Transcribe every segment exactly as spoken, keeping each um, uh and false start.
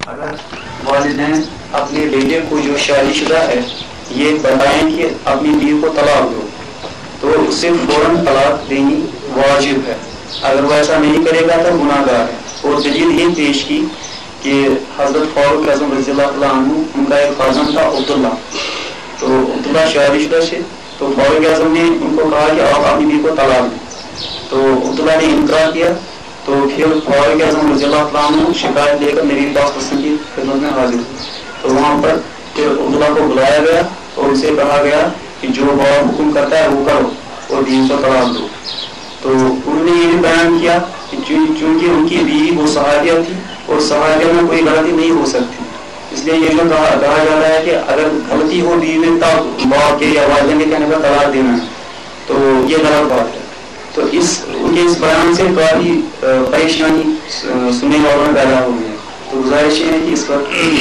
اگر والدین اپنے بیٹے کو جو شادی شدہ ہے یہ بتائیں کہ اپنی بیوی کو طلاق دو تو اسے فوراً طلاق دینی واجب ہے. اگر وہ ایسا نہیں کرے گا تو گناہ گار ہے. اور دلیل یہ پیش کی کہ حضرت فاروق اعظم رضی اللہ عنہ ان کا ایک خازن تھا عبداللہ, تو عبداللہ شادی شدہ سے تو فاروق اعظم نے ان کو کہا کہ آپ اپنی بیوی کو طلاق دیں, تو عبداللہ نے انکار کیا. تو پھر فاروق اعظم رضی اللہ عنہ شکایت لے کر نبی پاک صلی اللہ علیہ وسلم کی خدمت میں حاضر ہوئے. تو وہاں پر پھر عبداللہ کو بلایا گیا اور اسے کہا گیا کہ جو باپ حکم کرتا ہے وہ کرو اور بیوی کو طلاق دو. تو انہوں نے یہ بھی بیان کیا کہ چونکہ ان کی بیوی وہ صحابیہ تھی اور صحابیہ میں کوئی غلطی نہیں ہو سکتی, اس لیے یہ جو کہا کہا جا رہا ہے کہ اگر غلطی ہو بیوی میں تب باپ کے یا والدین کے کہنے کا طلاق دینا ہے تو یہ غلط بات ہے. تو اس ان کے اس بیان سے کافی پریشانی سننے والوں میں پیدا ہو گئی ہے. تو گزارش یہ ہے کہ اس پر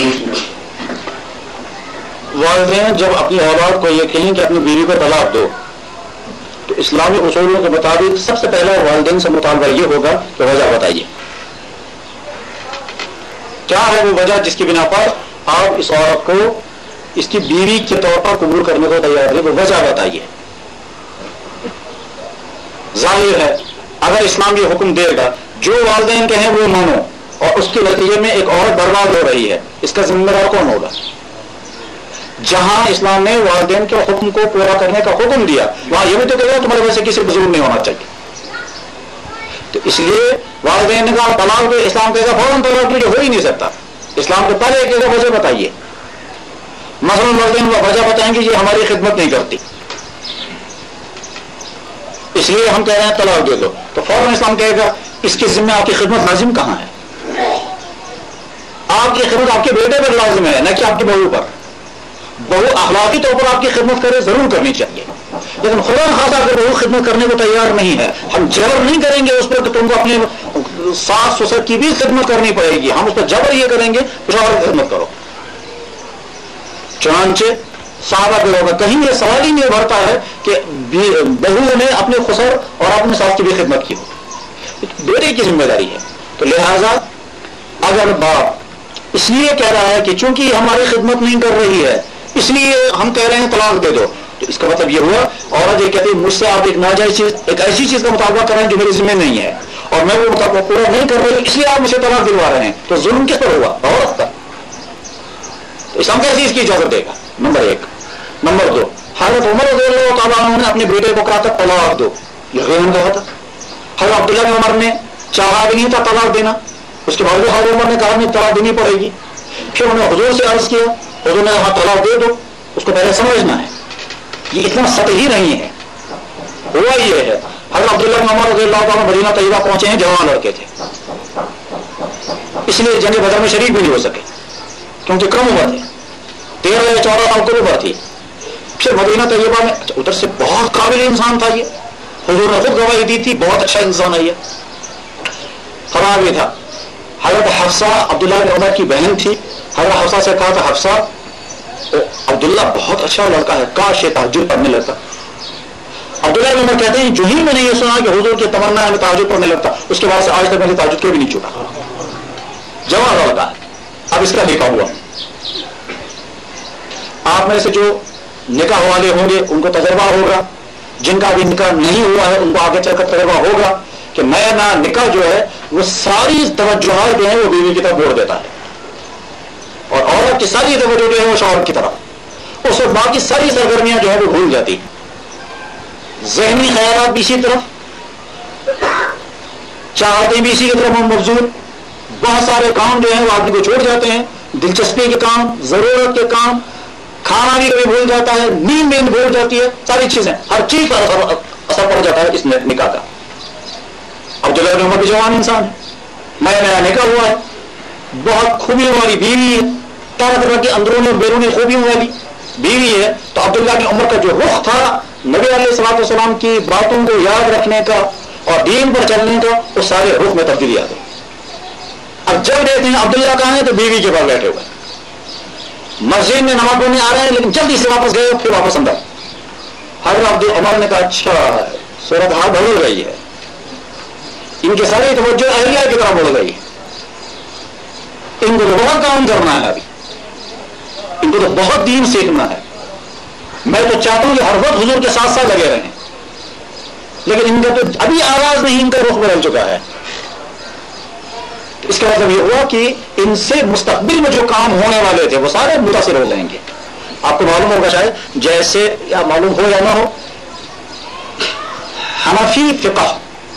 والدین جب اپنی اولاد کو یہ کہیں کہ اپنی بیوی کو طلاق دو تو اسلامی اصولوں کے مطابق سب سے پہلا والدین سے مطالبہ یہ ہوگا کہ وجہ بتائیے, کیا ہے وہ وجہ جس کی بنا پر آپ اس عورت کو اس کی بیوی کے طور پر قبول کرنے کو تیار ہے, وہ وجہ بتائیے. ظاہر ہے اگر اسلام یہ حکم دے گا جو والدین کہیں وہ مانو اور اس کے نتیجے میں ایک عورت برباد ہو رہی ہے, اس کا ذمہ دار کون ہوگا؟ جہاں اسلام نے والدین کے حکم کو پورا کرنے کا حکم دیا وہاں یہ بھی تو کہے گا تمہارے ویسے کسی پر ظلم نہیں ہونا چاہیے. تو اس لیے والدین نے کہا طلاق دو, اسلام کہے گا فوراً طلاق دو, جو ہو ہی نہیں سکتا. اسلام کو پہلے کہے گا وجہ بتائیے. مثلاً والدین کو وجہ بتائیں گے یہ ہماری خدمت نہیں کرتی اس لیے ہم کہہ رہے ہیں طلاق دے دو, تو فوراً اسلام کہے گا اس کے ذمہ آپ کی خدمت لازم کہاں ہے؟ آپ کی خدمت آپ کے بیٹے پر لازم ہے نہ کہ آپ کی بہو پر. بہو اخلاقی طور پر آپ کی خدمت کرے ضرور کرنی چاہیے, لیکن خدا خاصا اگر بہو خدمت کرنے کو تیار نہیں ہے ہم جبر نہیں کریں گے اس پر کہ تم کو اپنے ساس سسر کی بھی خدمت کرنی پڑے گی, ہم اس پر جبر یہ کریں گے کچھ اور خدمت کرو. چنانچہ صحابہ کے لوگ کہیں یہ سوال ہی نہیں بھرتا ہے کہ بہو نے اپنے خسر اور اپنے ساس کی بھی خدمت کی, بیٹے کی ذمہ داری ہے. تو لہذا اگر باپ اس لیے کہہ رہا ہے کہ چونکہ ہماری خدمت نہیں کر رہی ہے اس لیے ہم کہہ رہے ہیں طلاق دے دو, تو اس کا مطلب یہ ہوا عورت یہ کہتی ہے مجھ سے آپ ایک ناجائز چیز ایک ایسی چیز کا مطالبہ کر رہے ہیں جو میری ذمہ نہیں ہے اور میں وہ مطالبہ پورا نہیں کر رہی اس لیے آپ مجھے طلاق دلوا رہے ہیں, تو ظلم کس پر ہوا؟ عورت کا. اسلام کیسی اس کی اجازت دے گا؟ نمبر ایک. نمبر دو, حضرت عمر رضی اللہ تعالیٰ عنہ نے اپنے بیٹے کو کہا تھا طلاق دو, یقیناً کہا تھا. حضرت عبداللہ بن عمر نے چاہا بھی نہیں تھا طلاق دینا, اس کے باوجود حضرت عمر نے کہا نہیں طلاق دینی پڑے گی. پھر انہوں نے حضور سے عرض کیا, حضور نے کہا طلاق دے دو. اس کو پہلے سمجھنا ہے یہ اتنا سطحی نہیں ہے. ہوا یہ ہے حضرت عبداللہ بن عمر رضی اللہ تعالیٰ مدینہ طیبہ پہنچے ہیں, جوان لڑکے تھے, اس لیے جنگ بدر میں شریک بھی نہیں ہو سکے کیونکہ کم عمر تھے, تیرہ یا چودہ سال کی عمر تھی. پھر مدینہ طیبہ میں ادھر سے بہت قابل انسان تھا, یہ حضور نے خود گواہی دی تھی بہت اچھا انسان ہے, یہ فرار بھی تھا. حضرت حفصہ عبداللہ بن عمر کی بہن تھی, حضرت حفصہ سے کہا تھا حفصہ عبداللہ بہت اچھا لڑکا ہے, کاش یہ تہجد پڑھنے لگتا. عبداللہ بن عمر کہتے ہیں جو ہی میں نے یہ سنا کہ حضور کی تمنا ہے میں تہجد پڑھنے لگتا, اس کے بعد سے آج تک میں نے تہجد کے بھی نہیں چھوٹا. جوان لڑکا ہے. اب اس کا نکاح ہوا. آپ میں سے جو نکاح والے ہوں گے ان کو تجربہ ہوگا, جن کا ابھی نکاح نہیں ہوا ہے ان کو آگے چل کر تجربہ ہوگا کہ نیا نیا نکاح جو ہے وہ ساری توجہات جو ہیں وہ بیوی کی طرف موڑ دیتا ہے اور عورت کی ساری توجہ جو ہے وہ شوہر کی طرف, اس وقت باقی ساری سرگرمیاں جو ہے وہ بھول جاتی. ذہنی خیالات بھی اسی طرف, چاہتے بھی اسی کی طرف مبذول, بہت سارے کام جو ہیں وہ آدمی کو چھوڑ جاتے ہیں, دلچسپی کے کام, ضرورت کے کام, کھانا بھی کبھی بھول جاتا ہے, نیند نیند بھول جاتی ہے, ساری چیزیں ہر چیز پر اثر پڑ جاتا ہے اس نکاح کا. عبداللہ بن عمر بھی جوان انسان ہے, نیا نیا نکاح ہوا ہے, بہت خوبیوں والی بیوی ہے, طرح طرح کی اندرونی اور بیرونی خوبیوں والی بیوی ہے. تو عبداللہ بن عمر کا جو رخ تھا نبی علیہ الصلوۃ والسلام کی باتوں کو یاد رکھنے کا اور دین پر چلنے کا, وہ سارے رخ میں تبدیلی آ گئی. اب جب دیکھتے ہیں عبداللہ کہاں ہے تو بیوی کے پاس بیٹھے ہوئے, مسجد میں نماز پڑھنے آ رہے ہیں لیکن جلدی سے واپس گئے پھر واپس اندر. حضرت عبد عمر نے کہا اچھا صورت حال بدل رہی ہے, ان کی ساری توجہ اہلیہ کی طرف بڑھ گئی, इनको तो बहुत काम करना है, अभी इनको तो बहुत दीन सीखना है। मैं तो चाहता हूं कि हर वक्त हुजूर के साथ साथ लगे रहें, लेकिन इनका तो अभी आवाज नहीं, इनका रुख बदल चुका है। इसका मतलब यह हुआ कि इनसे मुस्तकबिल में जो काम होने वाले थे वो सारे मुतासिर हो जाएंगे। आपको मालूम होगा शायद, जैसे या मालूम हो या ना हो, हनफी फिक़ह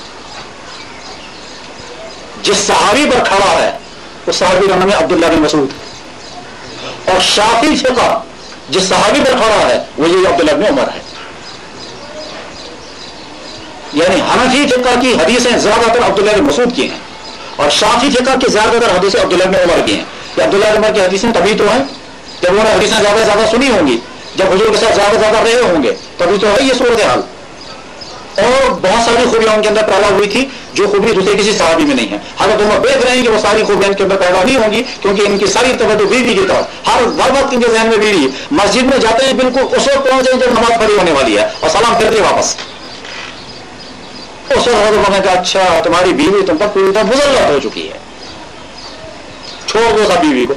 जिस सहाबी पर खड़ा है उस सहाबी का नाम है अब्दुल्लाह बिन मसूद, और शाफी फिक़ह जिस सहाबी पर खड़ा है वो ये अब्दुल्लाह बिन उमर है। यानी हनफी फिक़ह की हदीसें ज्यादातर अब्दुल्लाह बिन मसूद की हैं और शाफी फिक़ह की ज्यादातर हदीसें अब्दुल्लाह बिन उमर की हैं। ये अब्दुल्लाह बिन उमर की हदीसें तभी तो हैं जब उन्होंने हदीसें ज्यादा ज्यादा सुनी होंगी, जब हुजूर के साथ ज्यादा ज्यादा रहे होंगे, तभी तो है ये सूरत हाल। और बहुत सारी खूबियां उनके अंदर पैदा हुई थी जो खूबी दूसरे किसी सहाबी में नहीं है। हजरत उमर देख रहे हैं कि वो सारी खूबियां इनके अंदर पैदा नहीं होंगी, क्योंकि इनकी सारी तवज्जो बीवी की तरफ, हर वक्त इनके ज़हन में बीवी। मस्जिद में जाते हैं बिल्कुल उस वक्त पहुंचे जब नमाज पढ़ी होने वाली है और सलाम फिरते वापस। उस वक्त हजरत उमर ने कहा, अच्छा तुम्हारी बीवी तुम पर पूरी तरह मुसल्लत हो चुकी है, छोड़ दो सब बीवी को।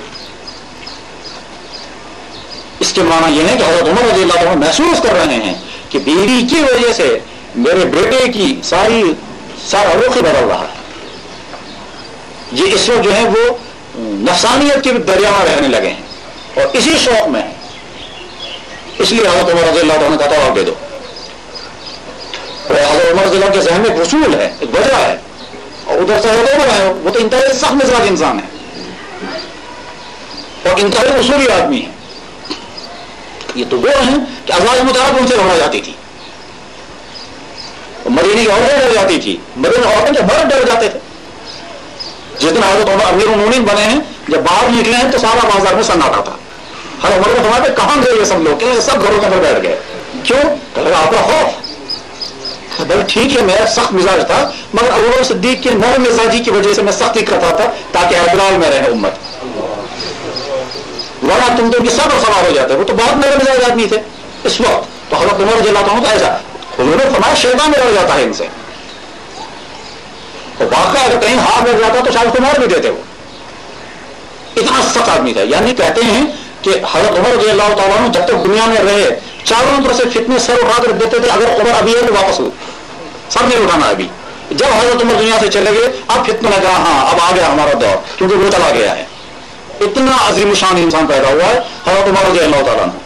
इसके माना यह है कि हजरत उमर रज़ियल्लाहु अन्हु महसूस कर रहे हैं कि बीवी की वजह से मेरे बेटे की सारी सारा रुख बदल रहा है। ये इस वक्त जो है वो नफसानियत के दरिया में रहने लगे हैं और इसी शौक में है। इसलिए हजरत उमर रज़ियल्लाहु अन्हु का तवाब दे दो। और हजरत उमर रज़ियल्लाहु के ज़हन में एक उसूल है, एक वजह है, और उधर से हजरत उमर है, वो तो इंतहाई सख्त मिजाज इंसान है और इंतहाई उसूली आदमी है। ये तो वो हैं कि अज़वाज मुताहरात उनसे लड़ा जाती थी, मदीने की औरतें डर जाती थी, मदीने औरतें के मर्द डर जाते थे। जिस दिन हजरत उमर अमीरुल मोमिनीन बने हैं, जब बाहर निकले हैं तो सारा बाजार में सन्नाटा था। हर उमर को तुम्हारे कहां गए ये सब लोग, क्या सब घरों के अंदर बैठ गए, क्यों? आपका खौफ। भाई ठीक है, मेरा सख्त मिजाज था, मगर अबू बकर सिद्दीक के नौ मिजाजी की वजह से मैं सख्ती करता था ताकि अदलाल में रहे उम्मत, वरना तुम तो सब सवार हो जाते। वो तो बहुत मेरे मिजाज आदमी थे इस वक्त। तो हजरत उमर रज़ियल्लाहु अन्हु ऐसा उन्होंने फरमाया शैतान में लड़ जाता है इनसे, और वाकई अगर कहीं हाथ लग जाता तो शायद मार भी देते। वो इतना सख्त आदमी था। यानी कहते हैं कि हजरत उमर रज़ियल्लाहु ताला अन्हु जब तक दुनिया में रहे चारों तरफ से फितने सर उठाकर देते थे, अगर उमर अभी है तो वापस हो, सर नहीं उठाना अभी। जब हजरत उमर दुनिया से चले गए अब फितने लगा, हाँ अब आ गया हमारा दौर, क्योंकि वो चला गया है। इतना अजीम शान इंसान पैदा हुआ है हजरत उमर रज़ियल्लाहु ताला अन्हु।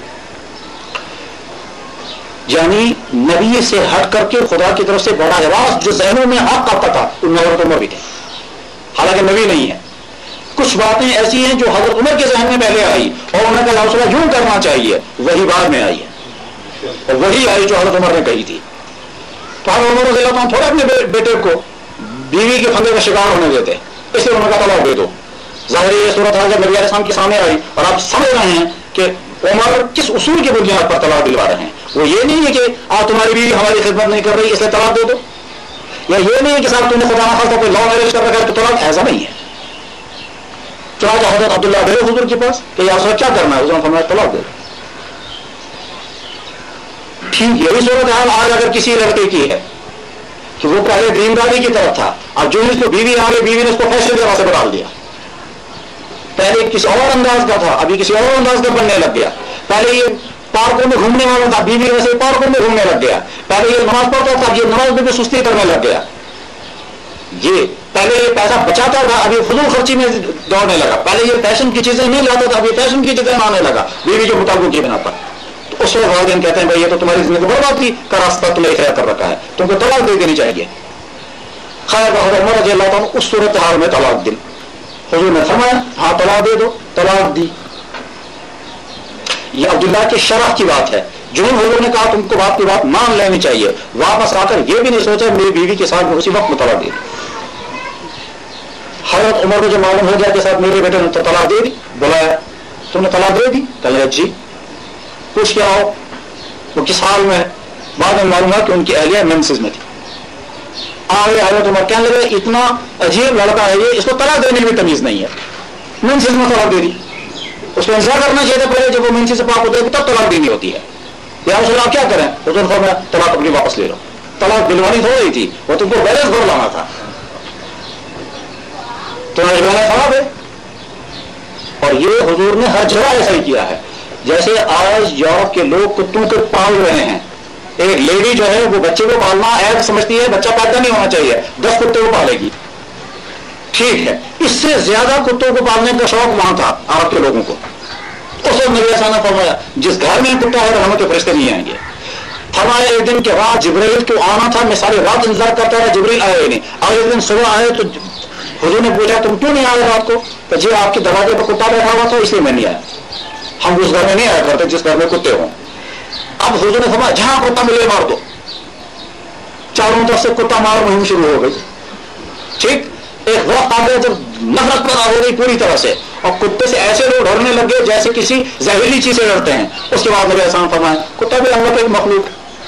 यानी नबी से हट करके खुदा की तरफ से बड़ा जवाब जो जहनों में हक आता था उनमें हजरत उमर भी थे, हालांकि नबी नहीं है। कुछ बातें ऐसी हैं जो हजरत उमर के जहन में पहले आई और उन्होंने कहा रसूलुल्लाह यूं करना चाहिए, वही बाद में आई है और वही आई जो हजरत उमर ने कही थी। तो हजरत उमर रज़ियल्लाहु अन्हु थोड़ा अपने बे, बेटे को बीवी के फंदे का शिकार होने देते, इसलिए उन्होंने कहा तलाक दे दो। ज़ाहिर ये सूरत हाल जब नबी अलैहि सलाम के सामने आई और आप समझ रहे हैं कि उमर किस उसूल की बुनियाद पर तलाक दिलवा रहे हैं। वो ये नहीं है कि आज तुम्हारी बीवी हमारी खिदमत नहीं कर रही इसलिए तलाक दे दो, या ये नहीं है कि साहब तुमने खुदा न खास्ता कोई लव मैरिज कर रखा है तो तलाक, ऐसा नहीं है। चला हजरत अब्दुल्लाह गए हुजूर के पास कि यार क्या करना है, हुजूर ने फरमाया तलाक दे दो। ठीक यही सूरत हाल आज अगर किसी लड़के की है कि वो पहले दीनदारी की तरफ था, अब जो इसको बीवी आ गई, बीवी ने उसको फैशन के रास्ते पर डाल दिया। पहले किसी और अंदाज का था, अभी किसी और अंदाज का बनने लग गया। पहले ये पार्कों में घूमने वाला था, बीवी वैसे पार्कों में घूमने लग गया। पहले ये नमाज पढ़ता था, ये नमाज में भी सुस्ती करने लग गया। ये पहले ये पैसा बचाता था, अभी फजूल खर्ची में दौड़ने लगा। पहले ये फैशन की चीजें नहीं लाता था, अभी फैशन की चीजें आने लगा बीवी के मुताबिक की बिना पर। तो उस वक्त वालिदैन कहते हैं भाई ये तो तुम्हारी जिंदगी बर्बादी का रास्ता तुमने इख्तियार कर रखा है, तुमको तलाक दे देनी चाहिए। खैर उमर रज़ियल्लाहु अन्हु उस सूरत हाल में तलाक दी। हुजूर ने फरमाया हाँ तलाक दे दो, तलाक दी। ये अब्दुल्लाह के शरफ की बात है। जो हुजूर ने कहा तुमको बात की बात मान लेनी चाहिए, वापस आकर ये भी नहीं सोचा मेरी बीवी के साथ में उसी वक्त में तलाक दे दी। हजरत उमर को जो मालूम हो गया कि साहब मेरे बेटे ने तो तलाक दे दी, बुलाया तुमने तलाक दे दी? कहा जी। पूछ क्या हो वो किस हाल में है? बाद में मालूम हुआ कि उनकी अहलिया मेंसेस में थी। आगे हजरत उमर कहने लगे इतना अजीब लड़का है ये, इसको तलाक देने की भी तमीज नहीं है, मेंसेस में तलाक दे दी। उसको इंतजार करना चाहिए था पहले, जब वो मेंसेस से पाक होते हैं तब तलाक देनी होती है। या आप क्या करें? हुजूर फरमाया तलाक अपनी वापस ले लो। तलाक दिलवानी थोड़ी थी, वो तुमको बैलेंस भर लाना था। तो खराब है حضور نے ہر جگہ ایسا ہی کیا ہے. جیسے آج یورپ کے لوگ کتوں کو پال رہے ہیں. ایک لیڈی جو ہے وہ بچے کو پالنا عیب سمجھتی ہے, بچہ پیدا نہیں ہونا چاہیے, دس کتے کو پالے گی. ٹھیک ہے, اس سے زیادہ کتوں کو پالنے کا شوق وہاں تھا عرب کے لوگوں کو. اس وقت نبی ایسا نہ فرمایا جس گھر میں کتا ہے رحمت کے فرشتے نہیں آئیں گے. فرمایا ایک دن کے رات جبرائیل کو آنا تھا, میں ساری رات انتظار کرتا تھا, جبرائیل آئے نہیں. اور ایک دن صبح آئے تو حضور نے پوچھا تم کیوں نہیں آئے رات کو؟ تو جی آپ کے دروازے پر کتا بیٹھا ہوا تھا اس لیے میں نہیں آیا. ہم اس گھر میں نہیں آیا کرتے جس گھر میں کتے ہوں. اب حضور نے فرمایا جہاں کتا ملے مار دو. چاروں طرف سے کتا مار مہم شروع ہو گئی. ٹھیک, ایک وقت آ گیا جب نفرت پیدا ہو گئی پوری طرح سے, اور کتے سے ایسے لوگ ڈرنے لگے جیسے کسی زہریلی چیز سے ڈرتے ہیں. اس کے بعد نبی احسان فرمایا کتا بھی اللہ کا مخلوق,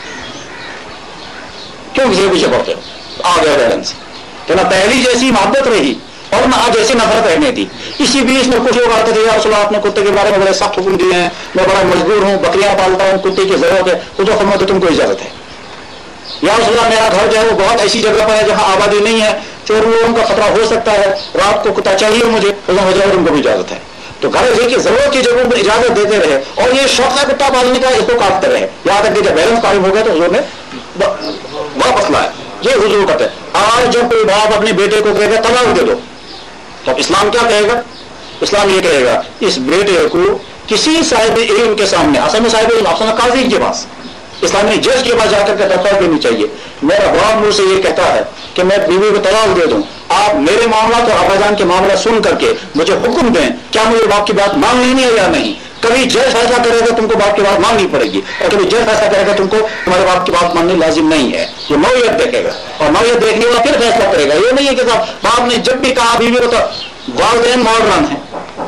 کیوں کسی پیچھے پڑتے ہو؟ آ گیا بیلنس کہ نہ پہلی جیسی محبت رہی اور نہ آج جیسی نفرت رہنے دی. اسی بیچ میں کچھ لوگ آتے تھے, یا رسول اللہ آپ نے کتے کے بارے میں بڑے سخت حکم دیے ہیں, میں بڑا مجبور ہوں, بکریاں پالتا ہوں, کتے کی ضرورت ہے. تو جو فرماتے تم کو اجازت ہے. یا رسول اللہ میرا گھر جو ہے وہ بہت ایسی جگہ پر ہے جہاں آبادی نہیں ہے, چوروں لوگوں کا خطرہ ہو سکتا ہے, رات کو کتا چاہیے مجھے, تم کو بھی اجازت ہے. تو گھر کی ضرورت کی جگہوں پر اجازت دیتے رہے, اور یہ شوق ہے کتا پالنے کا, اس کو کاٹتے رہے, یہاں تک کہ جب بیلنس قائم ہو گیا تو حضور نے واپس لایا. یہ حضور کا ہے. آج جب کوئی باپ اپنے بیٹے کو کہے گا طلاق دے دو, تو اسلام کیا کہے گا؟ اسلام یہ کہے گا اس بیٹے کو کسی صاحب علم کے سامنے, اصل میں صاحب علم اصل قاضی کے پاس, اسلامی جج کے پاس جا کر کے درخواست دینی چاہیے. میرا باپ مجھ سے یہ کہتا ہے کہ میں بیوی کو طلاق دے دوں, آپ میرے معاملات اور ابا جان کے معاملہ سن کر کے مجھے حکم دیں, کیا مجھے باپ کی بات مان لینی ہے یا نہیں؟ کبھی جج فیصلہ کرے گا تم کو باپ کی بات ماننی پڑے گی, اور کبھی جج فیصلہ کرے گا تم کو تمہارے باپ کی بات ماننی لازم نہیں ہے. یہ نوعیت دیکھے گا, اور نوعیت دیکھنے والا پھر فیصلہ کرے گا. یہ نہیں ہے کہ باپ نے جب بھی کہا بیوی کو, تو والدین ماڈرن ہیں,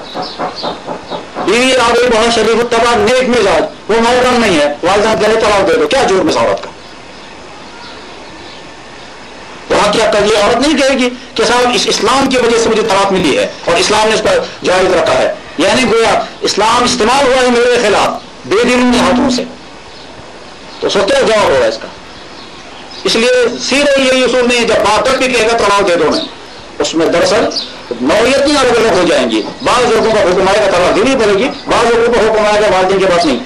بیوی آ گئی بہت شریف الطبع نیک مزاج, وہ ماڈرن نہیں ہے, والدین گلے طلاق دے دو, کیا جرم اس عورت کا؟ وہاں کیا یہ عورت نہیں کہے گی کہ صاحب اس اسلام کی وجہ سے مجھے طلاق ملی ہے اور اسلام نے اس پر جائز رکھا ہے, یعنی گویا اسلام استعمال ہوا ہے میرے خلاف بے دینی ہاتھوں سے, تو سو کیا جواب ہوگا اس کا؟ اس لیے سیدھے یہ اصول نہیں ہے جب بات بھی کہے گا طلاق دے دو, میں اس میں دراصل نوعیتیں الگ الگ ہو جائیں گی. بعض لوگوں کا حکم آئے گا طلاق دینی پڑے گی, بعض لوگوں کا حکم آئے گا والدین کے پاس نہیں.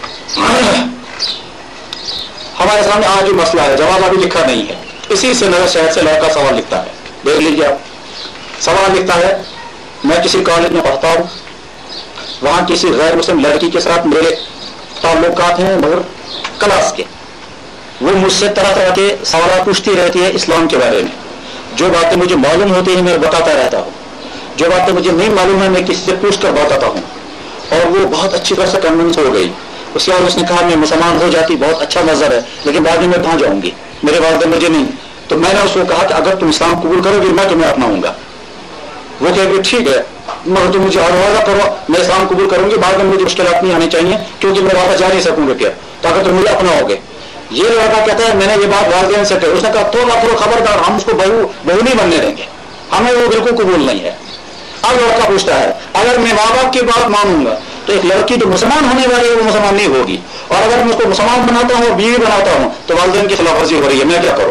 ہمارے سامنے آج جو مسئلہ ہے جواب ابھی لکھا نہیں ہے, اسی سے نظر شہر سے لڑکا سوال لکھتا ہے, دیکھ لیجیے آپ. سوال لکھتا ہے میں کسی کالج میں پڑھتا ہوں, وہاں کسی غیر مسلم لڑکی کے ساتھ میرے تعلقات ہیں مگر کلاس کے, وہ مجھ سے طرح طرح کے سوالات پوچھتی رہتی ہے اسلام کے بارے میں. جو باتیں مجھے معلوم ہوتی ہیں میں بتاتا رہتا ہوں, جو باتیں مجھے نہیں معلوم ہے میں کسی سے پوچھ کر بتاتا ہوں, اور وہ بہت اچھی طرح سے کنونس ہو گئی. اس کے بعد اس نے کہا میں مسلمان ہو جاتی, بہت اچھا مذہب ہے, لیکن بعد میں کہاں جاؤں گی, میرے والدین مجھے نہیں. تو میں نے اس کو کہا کہ اگر تم اسلام قبول کرو گے میں تمہیں اپناؤں گا. وہ کہے کہ ٹھیک ہے مگر تم مجھے آروازہ کرو, میں اسلام قبول کروں گی, بعد میں مجھے مشکلات نہیں آنی چاہیے کیونکہ میں واپس جا نہیں سکوں گا کیا, تو اگر تم مجھے اپناؤ گے. یہ لڑکا کہتا ہے میں نے یہ بات والدین سے کہی, اس نے کہا تو کرو خبردار, ہم اس کو بہو بہو نہیں بننے دیں گے, ہمیں وہ بالکل قبول نہیں ہے. اب لڑکا پوچھتا ہے اگر میں ماں باپ کی بات مانوں گا تو ایک لڑکی جو مسلمان ہونے والی ہے وہ مسلمان نہیں ہوگی, اور اگر میں اس کو مسلمان بناتا ہوں اور بیوی بناتا ہوں تو والدین کی خلاف ورزی ہو رہی ہے, میں کیا کروں؟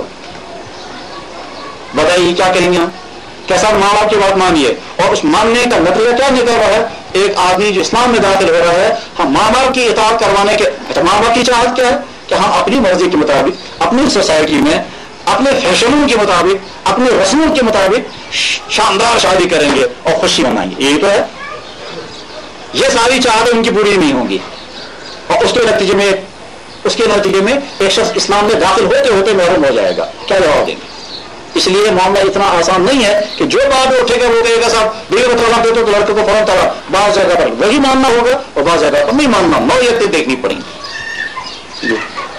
بتائیے کیا کہیں گے ہم؟ کیسا ماں باپ کی بات مانیے, اور اس ماننے کا نتیجہ کیا نکل رہا ہے؟ ایک آدمی جو اسلام میں داخل ہو رہا ہے, ہم ماں باپ کی اطاعت کروانے کے, ماں باپ کی چاہت کیا ہے کہ ہم اپنی مرضی کے مطابق اپنی سوسائٹی میں اپنے فیشنوں کے مطابق اپنے رسموں کے مطابق شاندار شادی کریں گے اور خوشی منائیں گے. یہی تو ہے. یہ ساری چاہتیں ان کی پوری نہیں ہوں گی, اور اس کے نتیجے میں اس کے نتیجے میں ایک شخص اسلام میں داخل ہوتے ہوتے محروم ہو جائے گا. کیا جواب دیں گے؟ اس لیے معاملہ اتنا آسان نہیں ہے کہ جو بات اٹھے گا وہ کہے گا صاحب بیوی کو طلاق دے دو تو لڑکے کو فوراً طلاق, بعض جگہ پر وہی ماننا ہوگا اور بعض جگہ پر نہیں ماننا, نوعیتیں دیکھنی پڑیں گی.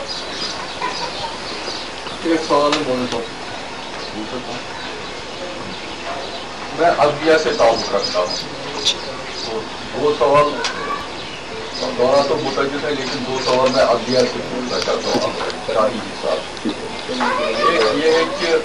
ایک سوال میں عدلیہ سے تعلق رکھتا ہوں, تو دو سوال دونوں تو متعدد ہے لیکن دو سوال میں عدلیہ سے پوچھنا چاہتا ہوں شاہی حساب. ایک یہ ہے کہ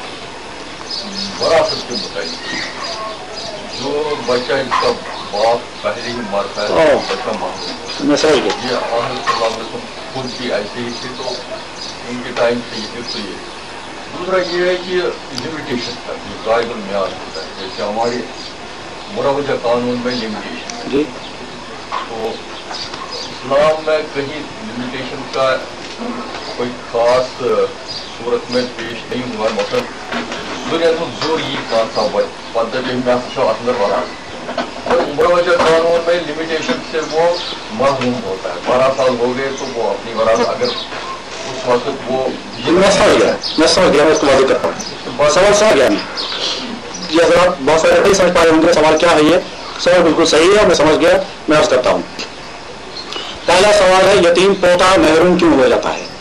وراثت کے متعلق جو بچہ اس کا باپ پہلے ہی مرتا ہے بچہ معلوم, یہ آخر صلی اللہ علیہ وسلم خود بھی ایسے ہی تھے تو ان کے ٹائم سے یہ تو یہ. دوسرا یہ ہے کہ لمیٹیشن کا جو غائب المعیار ہوتا ہے, جیسے ہمارے مروجہ قانون میں لمیٹیشن ہے, جی تو اسلام میں کہیں لمیٹیشن کا کوئی خاص صورت میں پیش نہیں ہوا. مثلاً دنیا کو زور یہ کام تھا پندرہ میں اندر وران اور مروجہ قانون میں لمیٹیشن سے وہ محروم ہوتا ہے. بارہ سال ہو گئے تو وہ اپنی وراثت اگر اس وقت وہ میں سمجھ گیا میں سمجھ گیا میں اس کو واضح کرتا ہوں. سوال سمجھ گیا میں یہ ذرا بہت سارے نہیں سمجھ پائے ہوں گے سوال کیا ہے. یہ سوال بالکل صحیح ہے, میں سمجھ گیا, میں عرض کرتا ہوں. پہلا سوال ہے یتیم پوتا محروم کیوں ہو جاتا ہے؟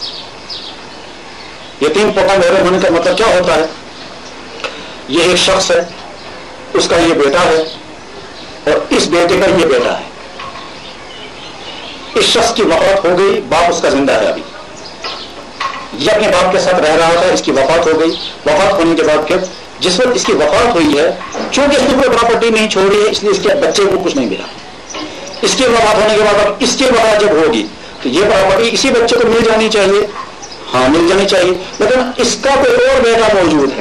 یتیم پوتا محروم ہونے کا مطلب کیا ہوتا ہے؟ یہ ایک شخص ہے, اس کا یہ بیٹا ہے اور اس بیٹے کا یہ بیٹا ہے. اس شخص کی وفات ہو گئی, باپ اس کا زندہ ہے, ابھی یہ اپنے باپ کے ساتھ رہ رہا تھا, اس کی وفات ہو گئی. وفات ہونے کے بعد پھر جس وقت اس کی وفات ہوئی ہے, چونکہ اس نے کوئی پراپرٹی نہیں چھوڑی ہے, اس لیے اس کے بچے کو کچھ نہیں ملا. اس کی وفات ہونے کے بعد اب اس کی وفات جب ہوگی تو یہ پراپرٹی اسی بچے کو مل جانی چاہیے. ہاں مل جانی چاہیے, لیکن اس کا کوئی اور بیٹا موجود ہے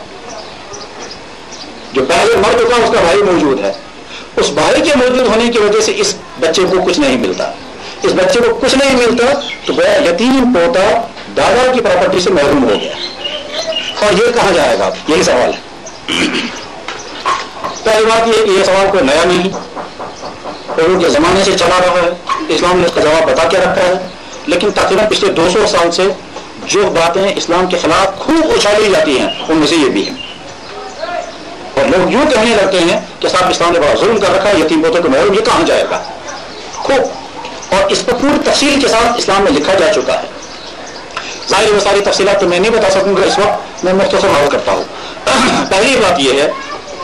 جو پہلے مر چکا, اس کا بھائی موجود ہے. اس بھائی کے موجود ہونے کی وجہ سے اس بچے کو کچھ نہیں ملتا. اس بچے کو کچھ نہیں ملتا تو وہ یتیم پوتا دادا کی پراپرٹی سے محروم ہو گیا. اور یہ کہاں جائے گا؟ یہی سوال ہے. پہلی بات یہ یہ سوال کوئی نیا نہیں, ان کے زمانے سے چلا رہا ہے. اسلام نے اس کا جواب بتا کے رکھا ہے, لیکن تقریباً پچھلے دو سو سال سے جو باتیں اسلام کے خلاف خوب اچھالی جاتی ہیں ان میں سے یہ بھی ہے. اور لوگ یوں کہنے لگتے ہیں کہ صاحب اسلام نے بڑا ظلم کر رکھا ہے, یتیم پوتے کو محروم, یہ کہاں جائے گا خوب. اور اس پر پوری تفصیل کے ساتھ اسلام میں لکھا جا چکا ہے. ظاہر وہ ساری تفصیلات تو میں نہیں بتا سکوں گا اس وقت, میں مختصر عرض کرتا ہوں. پہلی بات یہ ہے,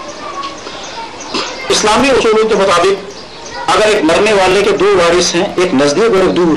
اسلامی اصولوں کے مطابق اگر ایک مرنے والے کے دو وارث ہیں, ایک نزدیک اور ایک دور,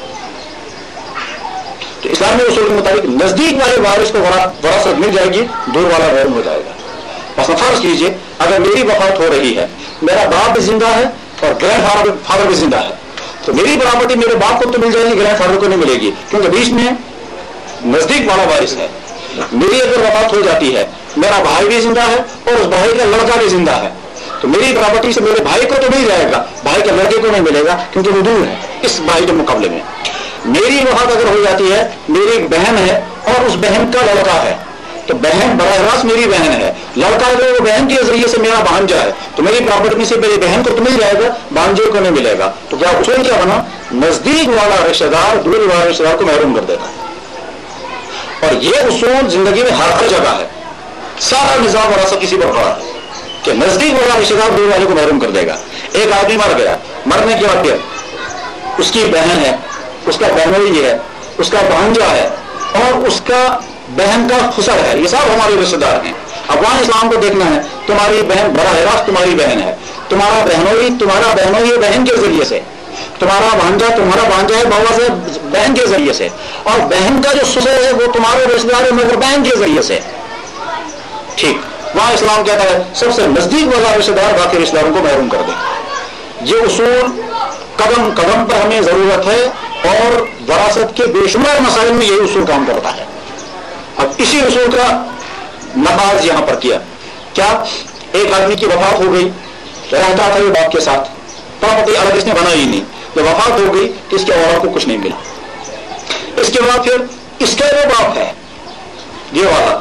تو اسلامی اصول کے مطابق نزدیک والے وارث کو وراثت مل جائے گی, دور والا محروم ہو جائے گا. مثلا فرض کیجیے اگر میری وفات ہو رہی ہے, میرا باپ بھی زندہ ہے اور گرینڈ فادر فادر بھی زندہ ہے, تو میری پراپرٹی میرے باپ کو تو مل جائے گی, گرینڈ فادر کو نہیں ملے گی, کیونکہ بیچ میں نزدیک والا وارث ہے. میری اگر وفات ہو جاتی ہے, میرا بھائی بھی زندہ ہے اور اس بھائی کا لڑکا بھی زندہ ہے, تو میری پراپرٹی سے میرے بھائی کو تو مل جائے گا, بھائی کے لڑکے کو نہیں ملے گا کیونکہ وہ دور ہے اس بھائی کے مقابلے میں. میری وفات اگر ہو جاتی ہے, میری ایک بہن ہے اور اس بہن کا لڑکا ہے, تو بہن براہ راست میری بہن ہے, لڑکا جو وہ بہن کے ذریعے سے میرا بھانجا ہے, تو میری پراپرٹی سے میری بہن کو تو مل جائے گا, بھانجے کو نہیں ملے گا. تو کیا اصول کیا بنا؟ نزدیک والا رشتہ دار دور والا رشتہ دار کو محروم کر دیتا ہے. اور یہ اصول زندگی میں ہر ہر جگہ ہے. سارا نظام وراثت کسی پر کھڑا ہے کہ نزدیک والا رشتہ دار دور والے کو محروم کر دے گا. ایک آدمی مر گیا, مرنے کے بعد پھر اس کی بہن ہے, اس کا بہنوئی ہے, اس کا بھانجا ہے اور اس کا بہن کا خسر ہے, یہ سب ہمارے رشتہ دار ہیں. افغان اسلام کو دیکھنا ہے, تمہاری بہن براہ راست تمہاری بہن ہے, تمہارا بہنوئی تمہارا بہنوئی بہن کے ذریعے سے, تمہارا بھانجا تمہارا بھانجا ہے بابا سے بہن کے ذریعے سے, اور بہن کا جو سسر ہے وہ تمہارے رشتہ دار ہے مگر بہن کے ذریعے سے. ٹھیک, وہاں اسلام کہتا ہے سب سے نزدیک والا رشتہ دار باقی رشتہ داروں کو محروم کر دے. یہ اصول قدم قدم پر ہمیں ضرورت ہے, اور وراثت کے بے شمار مسائل میں یہی اصول کام کرتا ہے. اب اسی اصول کا نفاذ یہاں پر کیا. کیا ایک آدمی کی وفات ہو گئی, رہتا تھا یہ باپ کے ساتھ, پراپرٹی الگ اس نے بنائی نہیں, جب وفات ہو گئی تو اس کے اولاد کو کچھ نہیں ملا. اس کے بعد پھر اس کا جو باپ ہے یہ والا,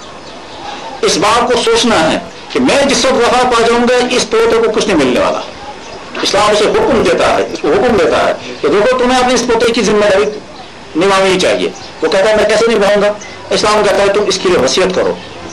اس باپ کو سوچنا ہے کہ میں جس وقت وفات پا جاؤں گا اس پوتے کو کچھ نہیں ملنے والا. اسلام اسے حکم دیتا ہے, اس کو حکم دیتا ہے کہ دیکھو تمہیں اپنے اس پوتے کی ذمہ داری نبھانی چاہیے. وہ کہتا ہے میں کیسے نبھاؤں گا؟ اسلام کہتا ہے تم اس کے لیے وصیت کرو,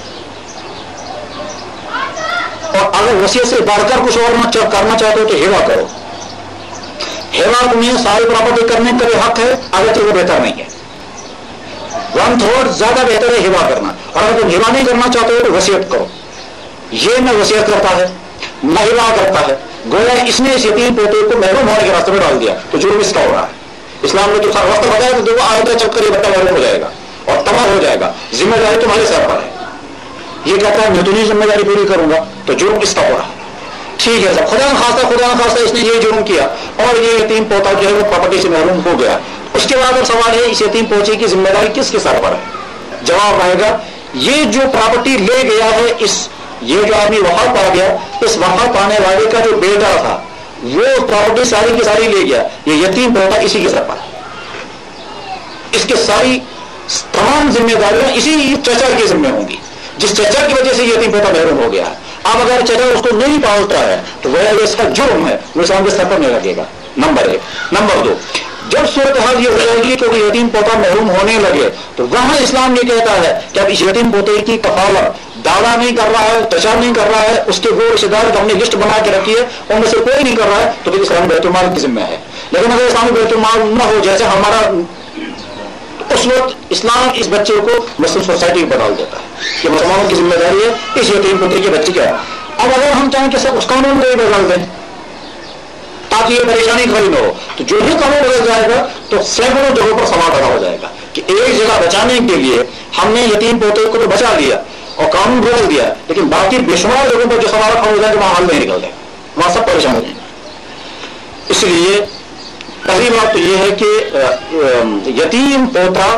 اور اگر وصیت سے بڑھ کر کچھ اور کرنا چاہتے ہو تو ہیوا کرو. ہیوا تمہیں ساری پراپرٹی کرنے کا بھی حق ہے, اگرچہ وہ بہتر نہیں ہے. ون تھرڈ زیادہ بہتر ہے ہیوا کرنا, اور اگر تم ہیوا نہیں کرنا چاہتے ہو تو وصیت کرو. یہ نہ وصیت کرتا ہے نہ ہیوا کرتا ہے, گویا اس نے اس یتیم پوتے کو محروم ہونے کے راستے میں ڈال دیا. تو جرم اس کا ہو رہا ہے. اسلام نے تو وقت بتایا تو دیکھو آئندہ چل کر یہ بچہ محروم ہو جائے گا اور تباہ ہو جائے گا. ذمہ داری تمہارے سر پر ہے. یہ کہتا ہے میں تمہیں ذمہ داری پوری کروں گا, تو جرم اس کا ہو رہا ہے. ٹھیک ہے سر, خدا نخواستہ خدا نخواستہ اس نے یہ جرم کیا اور یہ یتیم پوتا جو ہے وہ پراپرٹی سے محروم ہو گیا. اس کے بعد اب سوال ہے اس یتیم پوتے کی ذمہ داری کس کے سر پر ہے؟ جواب آئے گا یہ جو پراپرٹی لے گیا ہے, اس یہ جو آدمی وفات پا گیا, اس وفات پانے والے کا جو بیٹا تھا وہ پراپرٹی ساری کی ساری لے گیا، یہ یتیم پوتا اسی کے سر پر ہے، اس کے ساری تمام ذمہ داریاں اسی چچا کے ذمہ ہوں گی، جس چچا کی وجہ سے یتیم پوتا محروم ہو گیا ہے۔ اب اگر چچا اس کو نہیں پالتا ہے تو وہ اس کا جرم ہے، وہ اسلام کے سر پر نہیں لگے گا، نمبر ایک۔ نمبر دو، جب صورتحال یہ ہو جائے گی کہ یتیم پوتا محروم ہونے لگے تو وہاں اسلام یہ کہتا ہے کہ اب اس یتیم پوتے کی کفالت دادا نہیں کر رہا ہے، چچا نہیں کر رہا ہے، اس کے وہ رشتے دار ہم نے لسٹ بنا کے رکھی ہے ان میں سے کوئی نہیں کر رہا ہے، تو پھر اسلام بیت المال کی ذمہ ہے۔ لیکن اگر اسلامی بیت المال نہ ہو جیسے ہمارا، اس وقت اسلام اس بچے کو مسلم سوسائٹی میں بدل دیتا ہے کہ مسلمانوں کی ذمہ داری ہے اس یتیم پوتے کے بچے کا۔ اب اگر ہم چاہیں کہ سب اس قانون کو ہی بدل دیں تاکہ یہ پریشانی کھڑی نہ ہو، تو جو ہی قانون بدل جائے گا تو سینکڑوں جگہوں پر سوال پیدا ہو جائے گا کہ ایک جگہ بچانے کے لیے ہم نے یتیم پوتے کو تو بچا لیا اور قانون بدل دیا، لیکن باقی بے شمار جگہوں پر جو سوال کھڑا ہو جائے گا وہاں حل نہیں نکل جائے گا، وہاں سب پریشان ہو جائیں گے۔ اس لیے پہلی بات تو یہ ہے کہ یتیم پوتا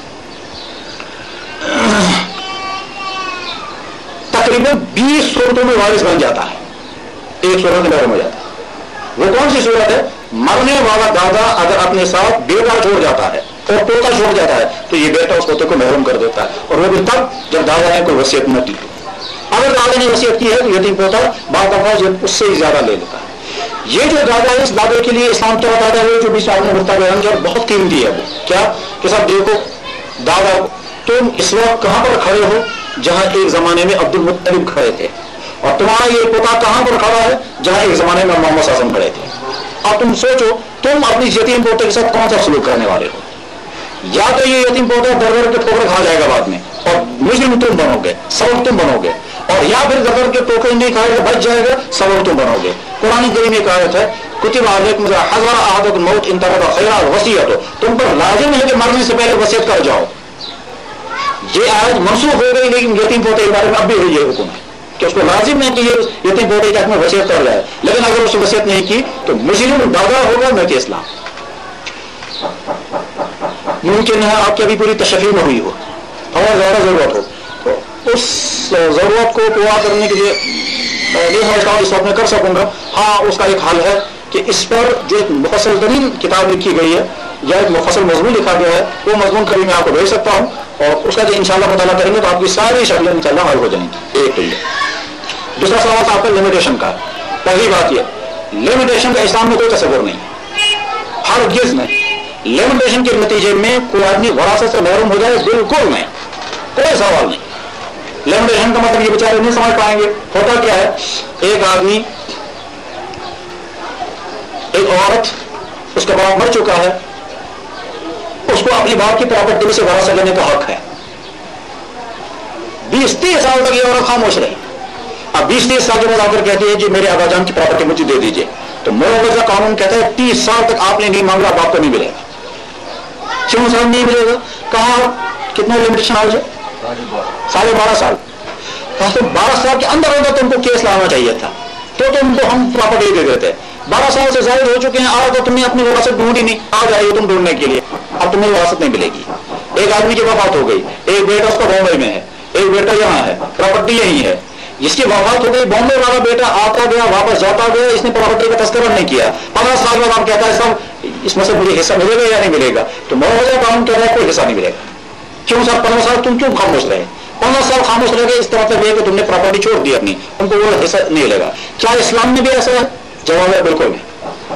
تقریباً بیس صورتوں میں وارث بن جاتا ہے، ایک صورت میں محروم ہو جاتا ہے۔ وہ کون سی صورت ہے؟ مرنے والا دادا اگر اپنے ساتھ بیٹا چھوڑ جاتا ہے اور پوتا چھوڑ جاتا ہے تو یہ بیٹا اس پوتے کو محروم کر دیتا ہے، اور وہ بھی تب جب دادا نے کوئی وصیت نہ کی۔ اگر دادا نے وصیت کی ہے تو یتیم پوتا بعض دفعہ اس سے ہی زیادہ لے لیتا ہے۔ یہ جو دادا ہے اس دادے کے لیے اسلام کیا بتاتا ہے، جو بیچ آپ نے مدعا بیان کیا بہت قیمتی ہے، وہ کیا کہ صاحب دیکھو دادا تم اس وقت کہاں پر کھڑے ہو جہاں ایک زمانے میں عبد المطلب کھڑے تھے، اور تمہارا یہ پوتا کہاں پر کھڑا ہے جہاں ایک زمانے میں محمد صلی اللہ علیہ وسلم کھڑے تھے۔ اب تم سوچو تم اپنی یتیم پوتے کے ساتھ کون سا سلوک کرنے والے ہو؟ یا تو یہ یتیم پوتا در در کے ٹھوکر کھا جائے گا بعد میں اور مجرم تم بنو گے، سبب تم بنو گے، اور یا پھر در در کے ٹھوکر نہیں کھائے گا بچ جائے گا، سبب تم بنو گے۔ قرآن کریم میں آیت ہے کتب علیکم اذا حضر احدکم الموت ان ترک خیرا الوصیۃ، تم پر لازم ہے کہ مرنے سے پہلے وصیت کر جاؤ۔ یہ آیت منسوخ ہو گئی لیکن یتیم پوتے کے بارے میں اب بھی یہ حکم ہے کہ اس کو لازم ہے کہ یہ یتیم پوتے کے حق میں وصیت کر جائے، لیکن اگر اس نے وصیت نہیں کی تو مجرم دادا ہوگا نہ کہ اسلام۔ ممکن ہے آپ کی ابھی پوری تشریح نہ ہوئی ہو اور زیادہ ضرورت ہو تو اس ضرورت کو پورا کرنے کے لیے نہیں سمجھتا ہوں اس وقت میں کر سکوں گا۔ ہاں اس کا ایک حل ہے کہ اس پر جو ایک مفصل ترین کتاب لکھی گئی ہے یا ایک مفصل مضمون لکھا گیا ہے وہ مضمون کبھی میں آپ کو بھیج سکتا ہوں، اور اس کا جو انشاءاللہ مطالعہ کریں گے تو آپ کی ساری شکلیں انشاءاللہ حل ہو جائیں گی۔ ایک تو یہ دوسرا سوال تھا آپ کا لمیٹیشن کا۔ پہلی بات یہ لمیٹیشن کا اسلام میں کوئی تصور نہیں، ہر گز نہیں۔ لمیٹیشن کے نتیجے میں کوئی آدمی وراثت سے محروم ہو جائے بالکل نہیں، کوئی سوال نہیں۔ لمیٹیشن کا مطلب یہ بیچارے نہیں سمجھ پائیں گے ہوتا کیا ہے، ایک آدمی ایک عورت اس کا باپ مر چکا ہے، اس کو اپنی باپ کی پراپرٹی سے وراثت لینے کا حق ہے، بیس تیس سال تک یہ عورت خاموش رہی، اب بیس تیس سال کے بعد آ کر کہتی ہے جی میرے ابا جان کی پراپرٹی مجھے دے دیجیے، تو موجودہ قانون کہتا ہے تیس سال تک آپ نے نہیں مانگا باپ کو نہیں ملے گا۔ کیوں صاحب نہیں ملے گا؟ کہاں کتنا لمیٹیشن آ جائے؟ ساڑھے بارہ سال۔ کہا تو بارہ سال کے اندر اندر تم کو کیس لانا چاہیے تھا تو تم کو ہم پراپرٹی دے دیتے۔ بارہ سال سے زائد ہو چکے ہیں، آج تو تم نے اپنی وراثت ڈھونڈی نہیں، آ جائیے تم ڈھونڈنے کے لیے، اب تمہیں وراثت نہیں ملے گی۔ ایک آدمی کی وفات ہو گئی، ایک بیٹا اس کا بامبئی میں ہے، ایک بیٹا یہاں ہے، پراپرٹی یہی ہے، جس کی وفات ہو گئی بامبے والا بیٹا آتا گیا واپس جاتا گیا، اس نے پراپرٹی کا تذکرہ نہیں کیا، پندرہ سال بعد آپ کہتا ہے صاحب اس میں سے مجھے حصہ ملے گا یا نہیں ملے گا، تو موجودہ قانون کہہ رہا ہے کوئی حصہ نہیں ملے گا۔ کیوں صاحب پندرہ سال تم کیوں خاموش رہے؟ پندرہ سال خاموش رہ گئے اس کا مطلب یہ کہ تم نے پراپرٹی چھوڑ دی اپنی، ان کو وہ حصہ نہیں ملے گا۔ کیا اسلام میں بھی ایسا ہے؟ جواب ہے بالکل نہیں۔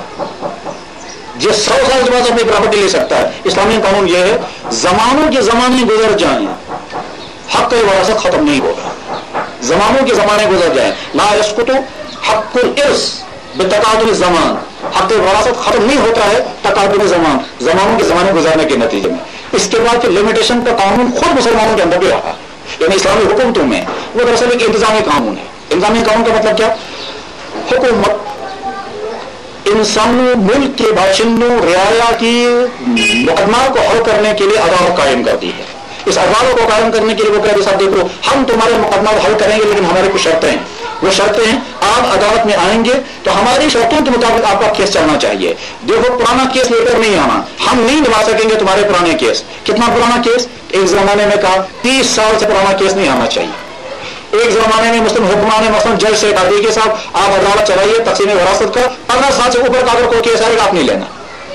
جس سو سال کے بعد اپنی پراپرٹی لے سکتا ہے۔ اسلامی قانون یہ ہے زمانوں کے زمانے گزر جائیں حق وراثت ختم نہیں ہوگا، زمانوں کے زمانے گزر جائیں، لا یسقط حق الارث بتقادم الزمان، حق وراثت ختم نہیں ہوتا ہے تقادم زمان، زمانوں کے زمانے گزارنے کے نتیجے میں۔ اس کے بعد لمیٹیشن کا قانون خود مسلمانوں کے اندر بھی رہا، یعنی اسلامی حکومتوں میں وہ دراصل ایک انتظامی قانون ہے۔ انتظامی قانون کا مطلب کیا؟ حکومت انسانوں ملک کے باشندوں رعایا کی مقدمات کو حل کرنے کے لیے عدالت قائم کرتی ہے۔ اس عدالت کو قائم کرنے کے لیے وہ کہتے ہیں صاحب دیکھو ہم تمہارے مقدمات حل کریں گے لیکن ہماری کچھ شرطیں ہیں، وہ شرطیں ہیں آپ عدالت میں آئیں گے تو ہماری شرطوں کے مطابق آپ کا کیس چلنا چاہیے۔ دیکھو پرانا کیس لے کر نہیں آنا، ہم نہیں نبھا سکیں گے تمہارے پرانے کیس۔ کتنا پرانا کیس؟ ایک زمانے میں کہا تیس سال سے پرانا کیس نہیں آنا چاہیے، ایک زمانے میں مسلم حکمران مثلا جج سے کہا کہ صاحب آپ عدالت چلائیے تقسیم وراثت کا، پندرہ سال سے اوپر کا اگر کوئی کیس آئے گا آپ نہیں لینا،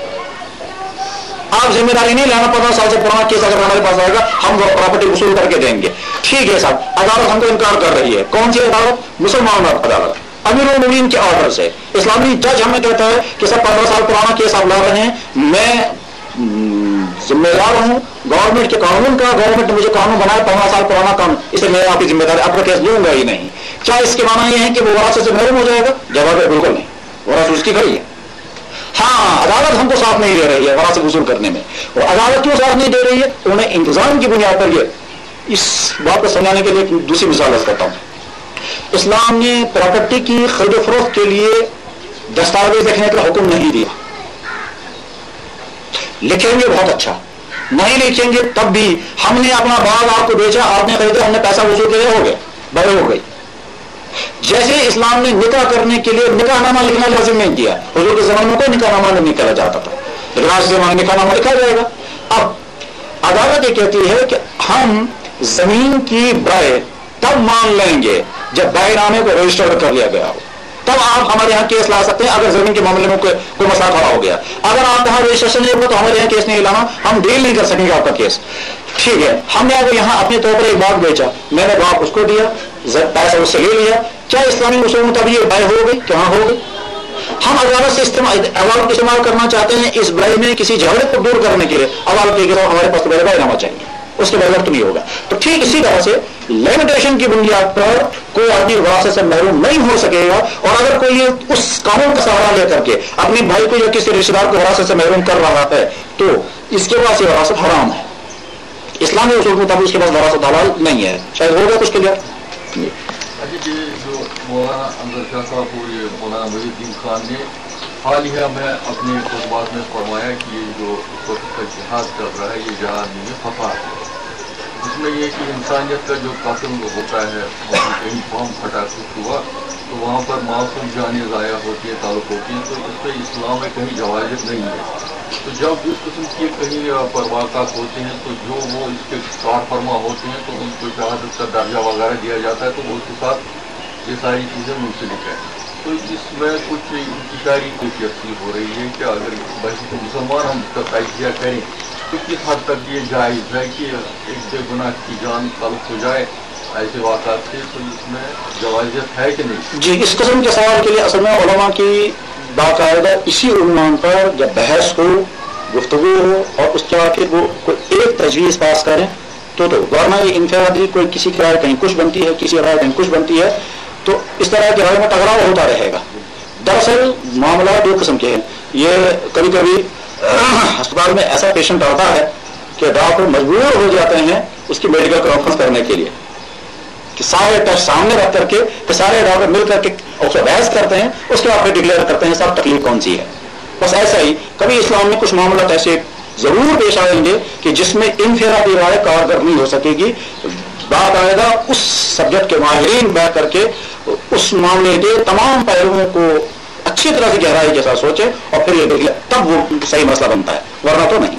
آپ ذمہ داری نہیں لینا، پندرہ سال سے پرانا کیس اگر ہمارے پاس آئے گا ہم وہ پراپرٹی وصول کر کے دیں گے. ٹھیک ہے صاحب، عدالت ہم کو انکار کر رہی ہے. کون سی عدالت؟ مسلمان عدالت، امیر المومنین کے آرڈر سے. اسلامی جج ہمیں کہتا ہے کہ سب پندرہ سال پرانا کیس آپ لا رہے ہیں، میں ذمہ دار ہوں گورنمنٹ کے قانون کا، گورنمنٹ نے مجھے قانون بنایا پندرہ سال پرانا قانون، اس لیے میں آپ کی ذمہ داری اپنا کیس لوں گا ہی نہیں. کیا اس کے معنی یہ ہے کہ وہ وراثت سے محروم ہو جائے گا؟ جواب ہے بالکل نہیں، وراثت اس کی کھڑی ہے. ہاں عدالت ہم کو ساتھ نہیں دے رہی ہے وراثت وصول کرنے میں. اور عدالت کیوں ساتھ نہیں دے رہی ہے؟ انہیں انتظام کی بنیاد پر. یہ اس بات کو سمجھانے کے لیے ایک دوسری مثال عرض کرتا ہوں. اسلام نے پراپرٹی کی خرید و فروخت کے لیے دستاویز لکھنے کا حکم نہیں دیا. لکھیں گے بہت اچھا، نہیں لکھیں گے تب بھی ہم نے اپنا باغ آپ کو بیچا، آپ نے خریدا، ہم نے پیسہ وصول کیا، ہو گئے بڑے ہو گئی. جیسے اسلام نے نکاح کرنے کے لیے نکاح نامہ لکھنا لازم نہیں کیا. حضور کے زمانے میں کوئی نکاح نامہ نہیں نکالا جاتا تھا، لیکن آج کے زمانے میں نکاح نامہ لکھا جائے گا. اب عدالت یہ کہتی ہے کہ ہم زمین کی برائے تب مان لیں گے جب بائع نامے کو رجسٹرڈ کر لیا گیا ہو، تب آپ ہمارے یہاں کیس لا سکتے ہیں. اگر زمین کے معاملے میں کوئی کوئی مسئلہ کھڑا ہو گیا، اگر آپ یہاں رجسٹریشن نہیں ہوگا تو ہمارے یہاں کیس نہیں لانا، ہم ڈیل نہیں کر سکیں گے آپ کا کیس. ٹھیک ہے، ہم نے اگر یہاں اپنے طور پر ایک باغ بیچا، میں نے باغ اس کو دیا، پیسہ اس سے لے لیا، کیا اسلامی اصول میں تب یہ بائع ہو گئی؟ کہاں ہو گئی؟ ہم عدالت سے استعمال عدالت استعمال کرنا چاہتے ہیں اس برائی میں کسی جھگڑے کو دور کرنے کے لیے. عدالت کے خلاف ہمارے پاس بائع نامہ چاہیے، اس کے بغیر تو نہیں ہوگا. تو ٹھیک اسی طرح سے لیمیٹیشن کی بنیاد پر کوئی آدمی وراثت سے محروم نہیں ہو سکے گا. اور اگر کوئی اس قانون کا سہارا لے کر کے اپنے بھائی کو یا کسی رشتے دار کو وراثت سے محروم کر رہا ہے تو اس کے پاس یہ وراثت حرام ہے. اسلامی اصول کے مطابق اس کے پاس وراثت حلال نہیں ہے. شاید ہوگا کچھ کے لیے. جو مولانا انور شاہ صاحب کو یہ مولانا محی الدین خان نے حال ہی میں اپنے خطبات میں فرمایا کہ یہ جو اس وقت کا جہاد چل رہا ہے یہ جہاد نہیں ہے، فتح ہے. جس میں یہ کہ انسانیت کا جو قتل ہوتا ہے، کہیں بم پھٹا کچھ ہوا تو وہاں پر معصوم جانیں ضائع ہوتی ہے، تعلق ہوتی ہے، تو اس پہ اسلام میں کہیں جواز نہیں ہے. تو جب اس قسم کے کہیں پر واقعات ہوتے ہیں تو جو وہ اس کے کار فرما ہوتے ہیں تو ان کو شہادت کا درجہ وغیرہ دیا جاتا ہے، تو اس کے ساتھ یہ ساری چیزیں منسلک ہیں. تو اس میں کچھ انتشاری کیفیت سی ہو رہی ہے کہ اگر بلکہ مسلمان ہم اس کا تجزیہ کریں تو کس حد تک یہ جائز ہے کہ ایک بے گناہ کی جان تلف ہو جائے ایسے واقعات سے، تو اس میں جوازیت ہے کہ نہیں؟ جی، اس قسم کے سوال کے لیے اصل میں علماء کی باقاعدہ اسی عنوان پر جب بحث ہو، گفتگو ہو اور اس کے بعد وہ کوئی ایک تجویز پاس کریں تو تو ورنہ یہ انفرادی کوئی کسی کی رائے کہیں کچھ بنتی ہے، کسی رائے کہیں کچھ بنتی ہے، تو اس طرح کی رائے میں ٹکراؤ ہوتا رہے گا. دراصل معاملہ دو قسم کے ہیں. یہ کبھی کبھی ہسپتال میں ایسا پیشنٹ آتا ہے کہ ڈاکٹر مجبور ہو جاتے ہیں اس کی میڈیکل کانفرنس کرنے کے لیے کہ سارے ٹیسٹ سامنے رکھ کر کے کہ سارے ڈاکٹر مل کر کے اس سے بحث کرتے ہیں، اس کے بعد پھر ڈکلیئر کرتے ہیں سب تکلیف کون سی ہے. بس ایسا ہی کبھی اسلام میں کچھ معاملات ایسے ضرور پیش آئیں گے کہ جس میں انفرادی رائے کارگر نہیں ہو سکے گی. باقاعدہ اس سبجیکٹ کے ماہرین بیٹھ کر کے اس معاملے کے تمام پہلوؤں کو اچھی طرح سے گہرائی کے ساتھ سوچے اور پھر یہ دیکھیں تب وہ صحیح مسئلہ بنتا ہے، ورنہ تو نہیں.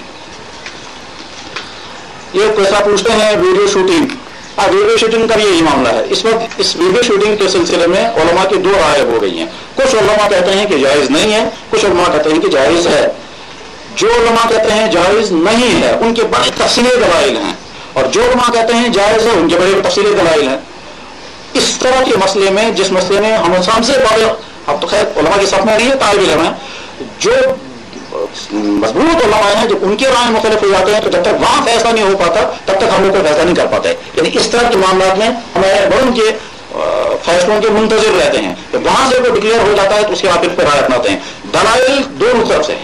یہ کوئی پوچھتے ہیں ویڈیو شوٹنگ. اب ویڈیو شوٹنگ کا یہی معاملہ ہے. اس وقت اس ویڈیو شوٹنگ کے سلسلے میں علماء کی دو رائے ہو گئی ہیں. کچھ علماء کہتے ہیں کہ جائز نہیں ہے، کچھ علماء کہتے ہیں کہ جائز ہے. جو علماء کہتے ہیں جائز نہیں ہے ان کے بڑے تفصیلی دلائل ہیں، اور جو علماء کہتے ہیں جائز ہے ان کے بڑے تفصیلی دلائل ہیں. اس طرح کے مسئلے میں جس مسئلے میں ہم سب سے بڑے، اب تو خیر علماء کے ساتھ میں نہیں ہے، طالب علم ہیں جو مضبوط علماء ہیں، جو ان کے رائے مختلف ہو جاتے ہیں تو جب تک وہاں فیصلہ نہیں ہو پاتا تب تک ہم لوگ کو فیصلہ نہیں کر پاتے. یعنی اس طرح کے معاملات میں ہمارے بڑوں کے فیصلوں کے منتظر رہتے ہیں کہ وہاں سے وہ ڈکلیئر ہو جاتا ہے تو اس کے بعد پھر رائے اپناتے ہیں. دلائل دونوں طرف سے ہیں.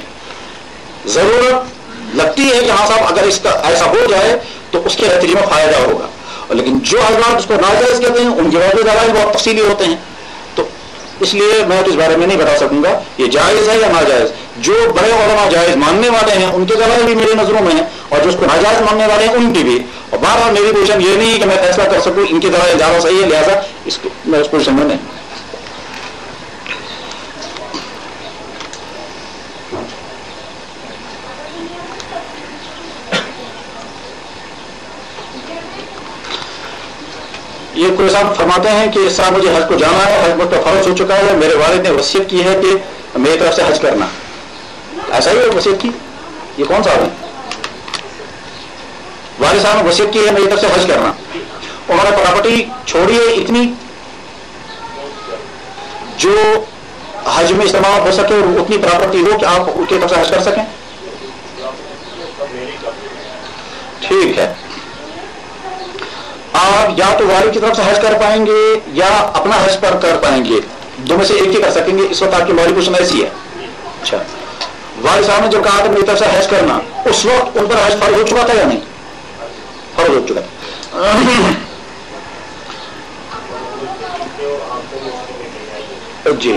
ضرورت لگتی ہے کہ ہاں صاحب اگر اس کا ایسا ہو جائے تو اس کے نتیجے میں فائدہ ہوگا، لیکن جو حضرات اس کو ناجائز کہتے ہیں ان کے بعد دلائل بہت تفصیلی ہوتے ہیں. تو اس لیے میں تو اس بارے میں نہیں بتا سکوں گا یہ جائز ہے یا ناجائز. جو بڑے علماء جائز ماننے والے ہیں ان کے دلائل بھی میری نظروں میں ہیں اور جو اس کو ناجائز ماننے والے ہیں ان کی بھی. اور بہرحال میری پوزیشن یہ نہیں ہے کہ میں فیصلہ کر سکوں ان کے دلائل زیادہ صحیح ہے لہٰذا اس کو میں اس پوزیشن میں نہیں. یہ کوئی صاحب فرماتے ہیں کہ صاحب مجھے حج کو جانا ہے, حج مجھ پر فرض ہو چکا ہے, میرے والد نے وصیت کی ہے کہ میری طرف سے حج کرنا. ایسا ہی ہے وصیت کی؟ یہ کون صاحب ہے؟ والد صاحب نے وصیت کی ہے میری طرف سے حج کرنا, انہوں نے پراپرٹی چھوڑی ہے اتنی جو حج میں استعمال ہو سکے اور اتنی پراپرٹی ہو کہ آپ ان کی طرف سے حج کر سکیں. ٹھیک ہے, آپ یا تو والد کی طرف سے حج کر پائیں گے یا اپنا حج پر کر پائیں گے, دو میں سے ایک ہی کر سکیں گے اس وقت آپ کی مالی پوزیشن ایسی ہے. اچھا, والد صاحب نے جو کہا تھا میری طرف سے حج کرنا, اس وقت ان پر حج فرض ہو چکا تھا یا نہیں؟ فرض ہو چکا تھا. جی,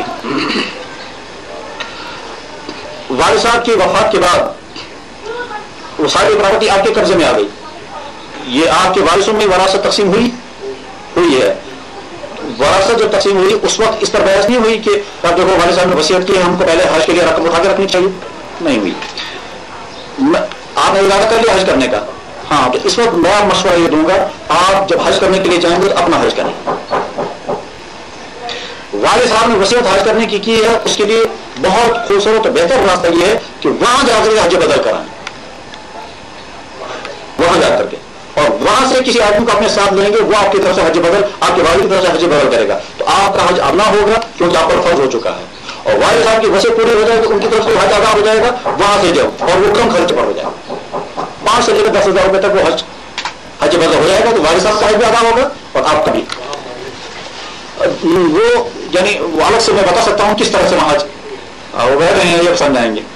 والد صاحب کی وفات کے بعد وہ ساری پراپرٹی آپ کے قبضے میں آ گئی. یہ آپ کے وارثوں میں وراثت تقسیم ہوئی ہوئی ہے. وراثت جو تقسیم ہوئی اس وقت اس پر بحث نہیں ہوئی کہ اب دیکھو والد صاحب نے وصیت کی ہے, ہم کو پہلے حج کے لیے رقم اٹھا کے رکھنی چاہیے, نہیں ہوئی. آپ نے ارادہ کر لیا حج کرنے کا, ہاں تو اس وقت میں مشورہ یہ دوں گا آپ جب حج کرنے کے لیے جائیں گے تو اپنا حج کریں. والد صاحب نے وصیت حج کرنے کی کی ہے, اس کے لیے بہت خوبصورت اور بہتر راستہ یہ ہے کہ وہاں جا کر حج بدل کرائیں, وہاں جا کر کے, اور وہاں سے کسی آدمی کو اپنے ساتھ لیں گے, وہ آپ کی طرف سے حج بدل, آپ کے والد کی طرف سے حج بدل کرے گا, تو آپ کا حج اپنا ہوگا کیونکہ آپ پر فرض ہو چکا ہے. اور والد صاحب کی وصیت پوری ہو جائے گی, ان کی طرف سے حج ادا ہو جائے گا, وہاں سے جاؤ اور وہ کم خرچ پر ہو جائے گا, پانچ سے لے کر دس ہزار روپے تک وہ حج حج بدل ہو جائے گا. تو والد صاحب کا حج بھی ادا ہوگا اور آپ کا بھی. وہ یعنی وہ الگ سے میں بتا سکتا ہوں کس طرح سے وہاں وہ بیٹھ رہے ہیں, یہ سمجھائیں گے.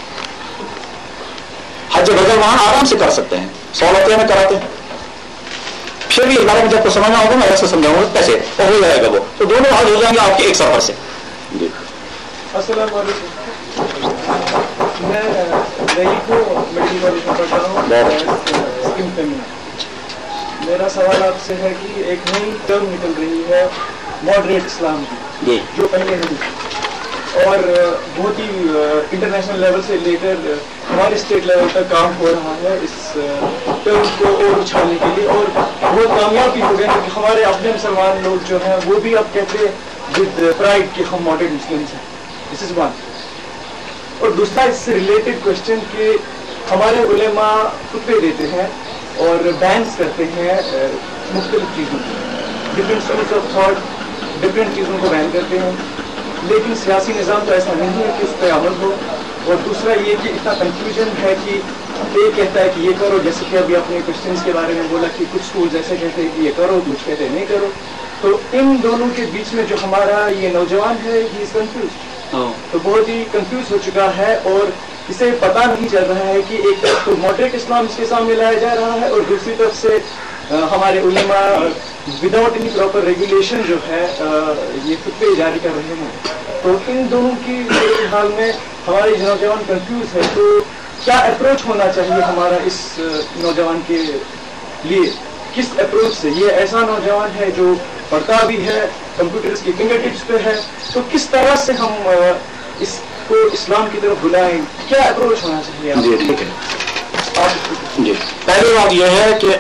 حج بدل وہاں آرام سے کر سکتے ہیں, سہولتیں میں کراتے ہیں. پھر بھی بارے میں جب کو سمجھنا ہوگا میں ایسے سمجھاؤں گا کیسے اور ہو جائے گا وہ, تو دونوں حج ہو جائیں گے آپ کے ایک سفر سے. جی السلام علیکم, میں دہلی کو میڈیکل کالج میں پڑھتا ہوں. میرا سوال آپ سے ہے کہ ایک نئی ٹرم نکل رہی ہے ماڈریٹ اسلام کی, جو پہلے نہیں, اور بہت ہی انٹرنیشنل لیول سے لے کر ہمارے اسٹیٹ لیول تک کام ہو رہا ہے اس ٹرم کو اور اچھالنے کے لیے, اور بہت کامیاب بھی ہو گئے کیونکہ ہمارے اپنے مسلمان لوگ جو ہیں وہ بھی اب کہتے ہیں ود پرائڈ کہ ہم ماڈریٹ مسلمس ہیں. This is one. اور دوسرا اس سے ریلیٹڈ کوشچن کہ ہمارے علماء خطبے دیتے ہیں اور بینس کرتے ہیں مختلف چیزوں کو, different schools of thought different چیزوں کو بین کرتے ہیں, لیکن سیاسی نظام تو ایسا نہیں ہے کہ اس پہ عمل ہو. اور دوسرا یہ کہ اتنا کنفیوژن ہے کہ ایک کہتا ہے کہ یہ کرو, جیسے کہ ابھی اپنے کوشچنس کے بارے میں بولا کہ کچھ اسکولز ایسے کہتے ہیں کہ یہ کرو, کچھ کہتے ہیں نہیں کرو. تو ان دونوں کے بیچ میں جو ہمارا یہ نوجوان ہے ہی از کنفیوز, تو بہت ہی کنفیوز ہو چکا ہے, اور اسے پتہ نہیں چل رہا ہے کہ ایک طرف تو ماڈریٹ اسلام اس کے سامنے لایا جا رہا ہے اور دوسری طرف سے ہمارے علماء وداؤٹ اینی پراپر ریگولیشن جو ہے یہ خطبے جاری کر رہے ہیں. تو ان دونوں کی حال میں ہمارے نوجوان کنفیوز ہے, تو کیا اپروچ ہونا چاہیے ہمارا اس نوجوان کے لیے, کس اپروچ سے؟ یہ ایسا نوجوان ہے جو پڑھتا بھی ہے, کمپیوٹرز کی فنگر ٹپس پہ ہے, تو کس طرح سے ہم اس کو اسلام کی طرف بلائیں, کیا اپروچ ہونا چاہیے؟ جی ٹھیک ہے. جی پہلی بات یہ ہے کہ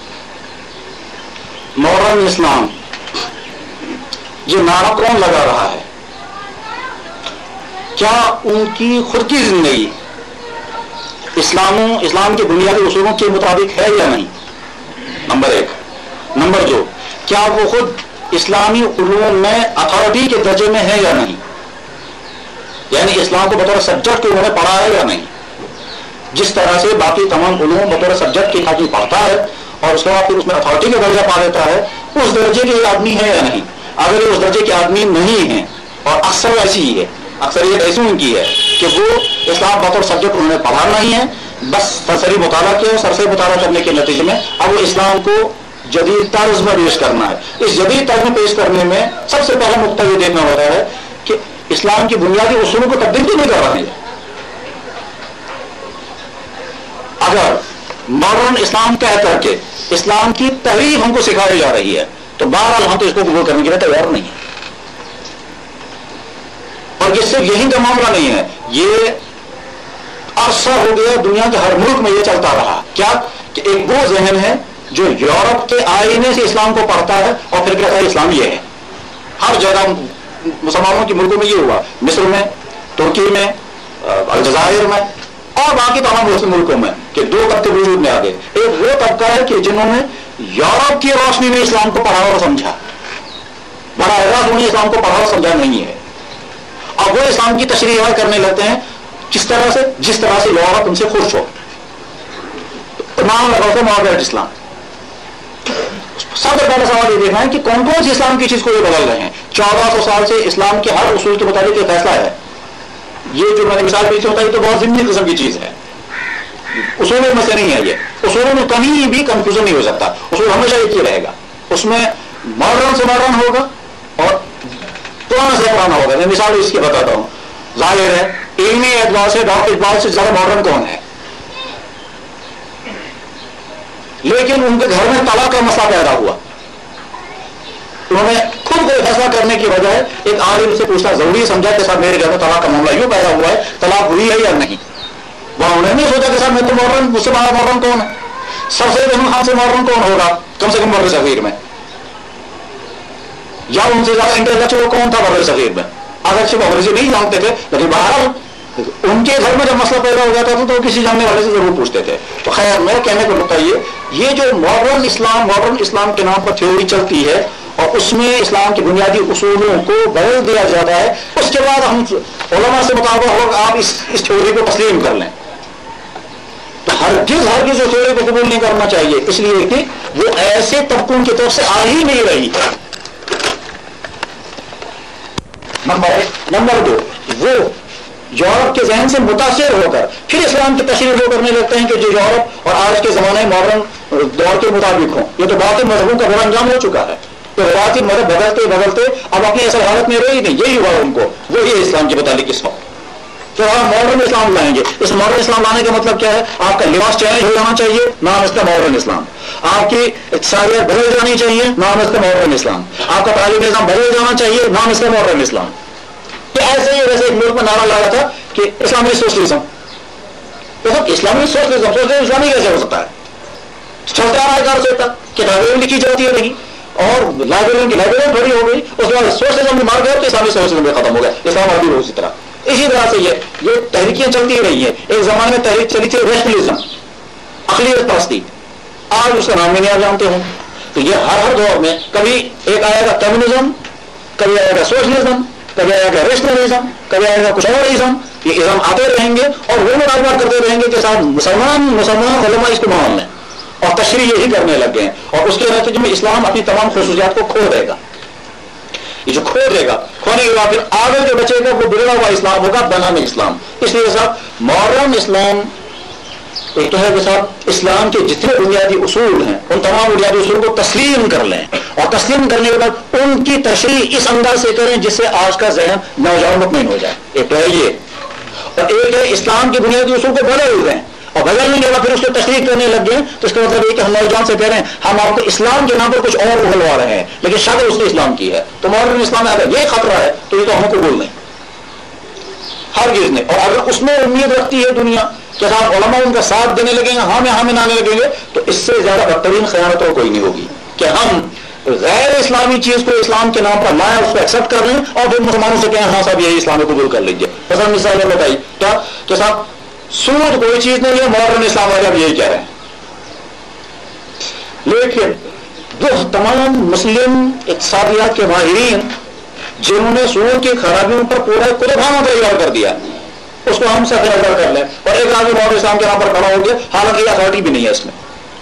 ماڈرن اسلام یہ نعرہ کون لگا رہا ہے, کیا ان کی خود کی زندگی اسلام اسلام کے بنیادی اصولوں کے مطابق ہے یا نہیں, نمبر ایک. نمبر دو, کیا وہ خود اسلامی علوم میں اتھارٹی کے درجے میں ہے یا نہیں, یعنی اسلام کو بطور سبجیکٹ کے انہوں نے پڑھا ہے یا نہیں, جس طرح سے باقی تمام علوم بطور سبجیکٹ کے آدمی پڑھتا ہے اور اس کے بعد پھر اس میں اتھارٹی کا درجہ پا لیتا ہے, اس درجے کے آدمی ہے یا نہیں. اگر یہ اس درجے کے آدمی نہیں ہیں, اور اکثر ایسی ہی ہے, اکثریت ایسی ان کی ہے کہ وہ اسلام بطور سبجیکٹ انہوں نے پڑھا نہیں ہے, بس سرسری مطالعہ کیا, سرسری مطالعہ کرنے کے نتیجے میں اب وہ اسلام کو جدید طرز میں پیش کرنا ہے. اس جدید طرز میں پیش کرنے میں سب سے پہلا نقطہ یہ دیکھنا ہوتا ہے کہ اسلام کی بنیادی اصولوں کو تبدیل کیوں نہیں کر رہے ہیں. اگر ماڈرن اسلام کہہ کر کے اسلام کی تحریف ہم کو سکھائی جا رہی ہے تو بہرحال ہم تو اس کو قبول کرنے کے لیے تیار نہیں ہے. اور یہ صرف یہی کا معاملہ نہیں ہے, یہ عرصہ ہو گیا دنیا کے ہر ملک میں یہ چلتا رہا. کیا کہ ایک وہ ذہن ہے جو یورپ کے آئینے سے اسلام کو پڑھتا ہے اور پھر کہتا ہے اسلام یہ ہے. ہر جگہ مسلمانوں کے ملکوں میں یہ ہوا، مصر میں، ترکی میں، الجزائر میں اور باقی تمام مسلم ملکوں میں، کہ دو طبقے وجود میں آ گئے. ایک وہ طبقہ ہے کہ جنہوں نے یورپ کی روشنی میں اسلام کو پڑھا اور سمجھا، بڑا اعزاز انہیں اسلام کو پڑھا اور سمجھا نہیں ہے، اور وہ اسلام کی تشریح کرنے لگتے ہیں کس طرح سے، جس طرح سے یورپ ان سے خوش ہو. نام لگاؤ تو ماڈرن اسلام. سب سے پہلا سوال یہ دیکھنا ہے کہ کون کون سی اسلام کی چیز کو یہ بدل رہے ہیں. چودہ سو سال سے اسلام کے ہر اصول کے مطابق یہ فیصلہ ہے. یہ جو میں نے مثال پیچھے ہوتا ہے یہ تو بہت ضمنی قسم کی چیز ہے، اصولوں میں سے نہیں ہے. یہ اصولوں میں کہیں بھی کنفیوژن نہیں ہو سکتا. اصول ہمیشہ ایک ہی رہے گا، اس میں ماڈرن سے ماڈرن ہوگا اور پرانا سے پرانا ہوگا. میں مثال اس کی بتاتا ہوں. ظاہر ہے علمی اعتبار سے ڈاکٹر اقبال سے زیادہ ماڈرن کون ہے؟ لیکن ان کے گھر میں طلاق کا مسئلہ پیدا ہوا. انہوں نے خود کو فیصلہ کرنے کی بجائے ایک عالم سے پوچھنا ضروری سمجھا کہ صاحب میرے گھر میں طلاق کا معاملہ یوں پیدا ہوا ہے، طلاق ہوئی ہے یا نہیں. وہاں انہوں نے نہیں سوچا کہ صاحب میں تو ماڈرن، مجھ سے بڑا ماڈرن کون ہے؟ سب سے احمد خان سے ماڈرن کون ہوگا کم سے کم برے صغیر میں؟ یا ان سے زیادہ انٹلیکچوئل کون تھا برے صغیر میں؟ اگرچہ وہ انگریزی نہیں جانتے تھے لیکن بہرحال ان کے گھر میں جب مسئلہ پیدا ہو جاتا تھا تو کسی جاننے والے سے ضرور پوچھتے تھے. تو خیر میں کہنے کو نقطہ یہ یہ جو ماڈرن اسلام ماڈرن اسلام کے نام پر تھیوری چلتی ہے اور اس میں اسلام کے بنیادی اصولوں کو بدل دیا جاتا ہے، اس کے بعد ہم علماء سے مطابق ہوگا آپ اس اس تھیوری کو تسلیم کر لیں. تو ہرگز ہرگز اس تھیوری کو قبول نہیں کرنا چاہیے، اس لیے کہ وہ ایسے طبقوں کی طرف سے آ ہی نہیں رہی ہے. نمبر نمبر دو، وہ یورپ کے ذہن سے متاثر ہو کر پھر اسلام کی تشریح وہ کرنے لگتے ہیں کہ جو یورپ اور آج کے زمانے ماڈرن دور کے مطابق ہوں. یہ تو باقی مذہبوں کا بڑا انجام ہو چکا ہے. تو باقی مذہب بدلتے بدلتے اب اپنی اصل حالت میں رہی نہیں، یہی ہوا ان کو، وہی اسلام کے متعلق اس وقت. تو آپ ماڈرن اسلام لائیں گے. اس ماڈرن اسلام لانے کا مطلب کیا ہے؟ آپ کا لباس چینج ہو جانا چاہیے، نام اس کا ماڈرن اسلام. آپ کی اقتصادیت بدل جانی چاہیے، نام اس کا ماڈرن اسلام. آپ کا تعلیمی نظام بدل جانا چاہیے، نام اس کا ماڈرن اسلام. ایسے ہی ویسے ایک ملک میں نعرہ لگا تھا کہ اسلامی سوشلزم. اسلامی سوشلزم سوشلزم اسلامی کیسے ہو سکتا ہے؟ چلتا آ رہا ہے سے کتابیں لکھی جاتی ہے نہیں اور لائبریریوں کی لائبریری بڑی ہو گئی، اس کے بعد سوشلزم بھی مار گیا تو اسلامی سوشلزم بھی ختم ہو گیا. اسلام آبادی ہو اسی طرح. اسی طرح سے یہ یہ تحریکیں چلتی رہی ہیں. ایک زمانے میں تحریک چلی تھی ریشنلزم، اقلیت پرستی. آج اس کا نام بھی نہیں آپ جانتے ہوں. تو یہ ہر ہر دور میں کبھی ایک آئے گا کمیونزم، کبھی آئے گا سوشلزم، کبھی آئے گا ریشنلزم، کبھی آئے گا کچھ اور ازم. یہ ازم آتے رہیں گے اور وہ مطالبہ کرتے رہیں گے کہ صاحب مسلمان مسلمان علماء اس کو مان لیں اور تشریح یہی کرنے لگ گئے ہیں. اور اس کے نتیجے میں اسلام اپنی تمام خصوصیات کو کھو دے گا. یہ جو کھو دے گا، کھونے کے بعد پھر آگے جو بچے گا وہ بگڑا ہوا اسلام ہوگا، بنانے اسلام. اس لیے صاحب ماڈرن اسلام ایک تو ہے کہ صاحب اسلام کے جتنے بنیادی اصول ہیں ان تمام بنیادی اصول کو تسلیم کر لیں اور تسلیم کرنے کے بعد ان کی تشریح اس انداز سے کریں جس سے آج کا ذہن نوجوان مطمئن ہو جائے. ایک تو ہے یہ، اور ایک ہے اسلام کے بنیادی اصول کو بدل دیں اور بدلنے کے بعد پھر اس کو تشریح کرنے لگ گئے. تو اس کا مطلب یہ کہ ہم نوجوان سے کہہ رہے ہیں ہم آپ کو اسلام کے نام پر کچھ اور اگلوا رہے ہیں لیکن شکل اس نے اسلام کی ہے. تو ماڈرن اسلام میں اگر یہ خطرہ ہے تو یہ تو ہم کو بول نہیں ہرگز نہیں. اور اگر اس میں امید رکھتی ہے دنیا کہ صاحب علماء ان کا ساتھ دینے لگیں گے، ہاں میں ہمیں نانے لگیں گے، تو اس سے زیادہ بدترین خیانت اور کوئی نہیں ہوگی کہ ہم غیر اسلامی چیز کو اسلام کے نام پر لائیں، اس کو ایکسپٹ کر لیں اور پھر مسلمانوں سے کہیں ہاں صاحب یہی اسلام کو قبول کر لیجیے. مثلا مثال نے بتائی کیا کہ صاحب سود کوئی چیز نہیں ہے، ماڈرن اسلام والے اب یہی کہہ رہے ہیں. لیکن جو تمام مسلم اقتصادیات کے ماہرین جنہوں نے سود کی خرابیوں پر پورا کتابخانہ تیار کر دیا اس کو ہم سب نظر کر لیں اور ایک آدمی ماڈرن اسلام کے نام پر کھڑا ہو گیا، حالانکہ یہ اتھارٹی بھی نہیں ہے اس میں.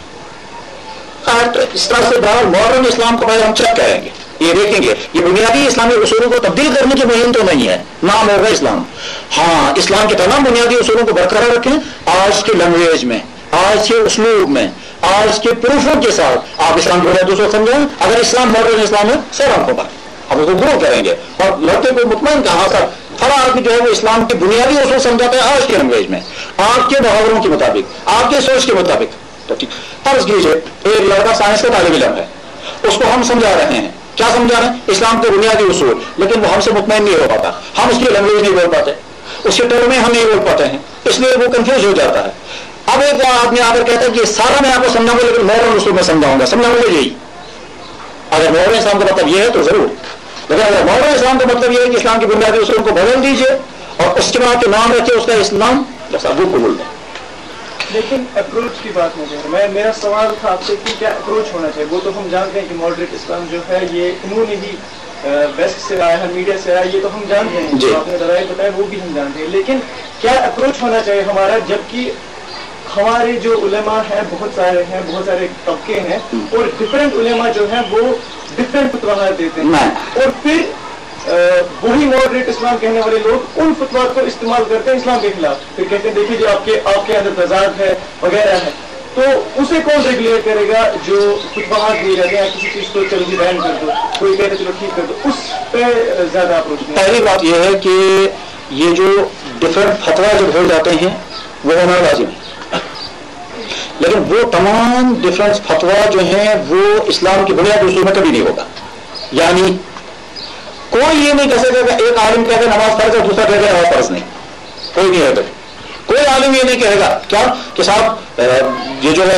اس طرح سے باہر ماڈرن اسلام کو پہلے ہم چیک کریں گے، یہ دیکھیں گے یہ بنیادی اسلامی اصولوں کو تبدیل کرنے کی مہم تو نہیں ہے، نام ہوگا اسلام. ہاں اسلام کے تمام بنیادی اصولوں کو برقرار رکھیں آج کی لینگویج میں، آج کے اسلوب میں، آج کے پروفوں کے ساتھ آپ اسلام کے بنیادی اصول سمجھیں. اگر اسلام ماڈرن اسلام ہے سر آنکھوں پر ہم اس کو گرو کریں گے اور لڑکے کو مطمئن کہا سر فلاں آدمی جو ہے وہ اسلام کے بنیادی اصول سمجھاتے ہیں آج کی لینگویج میں، آپ کے محاوروں کے مطابق، آپ کے سوچ کے مطابق. تو ٹھیک فرض کیجیے ایک لڑکا سائنس کا طالب علم ہے، اس کو ہم سمجھا رہے ہیں، کیا سمجھا رہے ہیں؟ اسلام کے بنیادی اصول، لیکن وہ ہم سے مطمئن نہیں ہو پاتا، ہم اس کی لینگویج نہیں بول پاتے، اس کے ٹرمیں ہم نہیں بول پاتے ہیں، اس لیے وہ کنفیوز ہو جاتا ہے. اب ایک آدمی آ کر کہتا ہے کہ سارا میں آپ کو سمجھاؤں گا لیکن مورل اصول میں سمجھاؤں گا، سمجھاؤں گا یہی. اگر مورل اسلام کا مطلب یہ ہے تو ضرور، لیکن اگر مورل اسلام کا مطلب یہ ہے کہ اسلام کی بنیادی اصول کو بدل دیجیے اور اس کے بعد کے نام رکھے اس کا اسلام، بس ابو قبول ہے. لیکن اپروچ کی بات نہیں کر رہا میں، میرا سوال تھا آپ سے کہ کیا اپروچ ہونا چاہیے. وہ تو ہم جانتے ہیں کہ ماڈریٹ اسلام جو ہے یہ انہوں نے ہی ویسٹ سے آیا ہے، میڈیا سے آیا، یہ تو ہم جانتے ہیں جو آپ نے دلائل بتایا وہ بھی ہم جانتے ہیں. لیکن کیا اپروچ ہونا چاہیے ہمارا، جبکہ ہمارے جو علماء ہیں بہت سارے ہیں، بہت سارے طبقے ہیں اور ڈفرینٹ علماء جو ہیں وہ ڈفرینٹ فتویٰ دیتے ہیں اور پھر وہی ماڈریٹ اسلام کہنے والے لوگ ان فتویٰ کو استعمال کرتے ہیں اسلام کے خلاف، پھر کہتے ہیں دیکھیے جو آپ کے آپ کے اندر تضاد ہے وغیرہ ہے. تو اسے کون ریگولیٹ کرے گا جو فتویٰ دیے جاتے ہیں کسی چیز کو چلو جی بین کر دو، کوئی کہتے چلو ٹھیک کر دو، اس پہ زیادہ اپروچ نہیں. پہلی بات یہ ہے کہ یہ جو ڈفرینٹ فتویٰ جب ہو جاتے ہیں وہ ہونا لازم ہے، لیکن وہ تمام ڈفرینٹ فتویٰ جو ہیں وہ اسلام کی بنیادی اصول میں کبھی نہیں ہوگا. یعنی کوئی یہ نہیں کہہ سکے کہ ایک عالم کہے گا نماز فرض ہے دوسرا کہے گا نماز فرض نہیں، کوئی نہیں ہے. کوئی عالم یہ نہیں کہے گا کیا کہ صاحب یہ جو ہے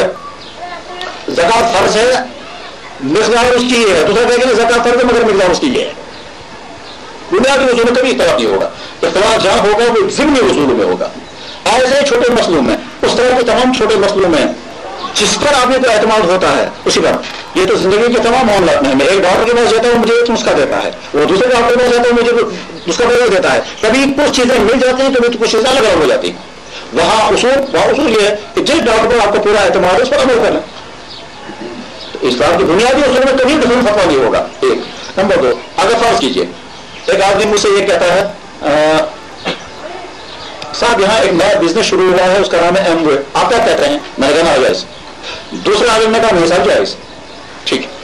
زکوٰۃ فرض ہے مقدار اس کی یہ ہے، دوسرا کہے گا زکوٰۃ فرض ہے مگر مقدار اس کی یہ ہے. بنیادی اصول میں کبھی اختلاف نہیں ہوگا. اختلاف جہاں ہوگا وہ ضمنی اصول میں ہوگا. ایسے چھوٹے مسئلوں میں، اس طرح کے تمام چھوٹے مسئلوں میں جس پر آدمی کو اعتماد ہوتا ہے اسی پر. یہ تو زندگی کے تمام معاملات میں، میں ایک ڈاکٹر کے پاس جاتا ہوں مجھے ایک نسخہ دیتا ہے، وہ دوسرے ڈاکٹر کے پاس جاتا ہوں مجھے نسخہ بدل دیتا ہے. کبھی کچھ چیزیں مل جاتی ہیں، کبھی کچھ چیزیں الگ الگ ہو جاتی ہیں. وہاں اصول وہاں اصول یہ ہے کہ جس ڈاکٹر پر آپ کو پورا اعتماد ہے اس پر عمل کرنا. اسلام کی بنیادی اصول میں کبھی ڈفرینٹ فتویٰ نہیں ہوگا. ایک نمبر دو، اگر فرض کیجیے ایک آدمی مجھ سے یہ کہتا ہے صاحب یہاں ایک نیا بزنس شروع ہوا ہے اس کا نام ہے ایم وے، آپ کیا کہتے ہیں؟ میں نے کہا ناجائز. دوسرا آدمی نے کہا میرے ساتھ جائز. ٹھیک ہے،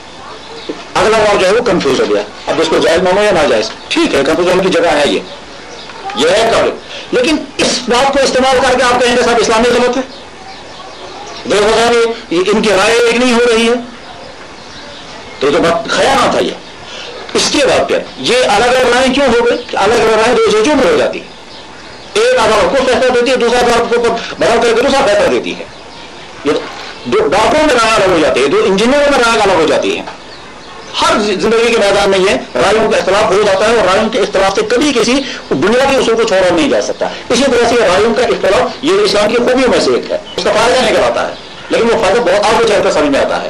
اگلا بار جو ہے وہ کنفیوز ہو گیا، اب اس کو جائز مانو یا ناجائز. ٹھیک ہے، کنفیوز ہونے کی جگہ ہے یہ یہ ہے قابل، لیکن اس بات کو استعمال کر کے آپ کہیں گے صاحب اسلامی غلط ہے، دیکھو صاحب ان کی رائے ایک نہیں ہو رہی ہے، تو یہ تو بات خیانت ہے. یہ اس کے بعد کیا یہ الگ الگ رائے کیوں ہو گئی؟ الگ الگ رائے دو چیزوں میں ہو جاتی ہے. ایک عدالت کو فیصلہ دیتی ہے، دوسرا عدالت کو بدل کر کے دوسرا فیصلہ دیتی ہے. یہ دو ڈاکٹروں میں رائے الگ ہو جاتی ہے، دو انجینئروں میں رائے الگ ہو جاتی ہے. ہر زندگی کے میدان میں یہ رائےوں کا اختلاف ہو جاتا ہے اور رائےوں کے اختلاف سے کبھی کسی بنیادی اصول کو چھوڑا نہیں جا سکتا. اسی طرح سے رائےوں کا اختلاف یہ اسلام کی خوبیوں میں سے ایک ہے، اس کا فائدہ نہیں کراتا ہے، لیکن وہ فائدہ بہت آگے چل کر سمجھ میں آتا ہے.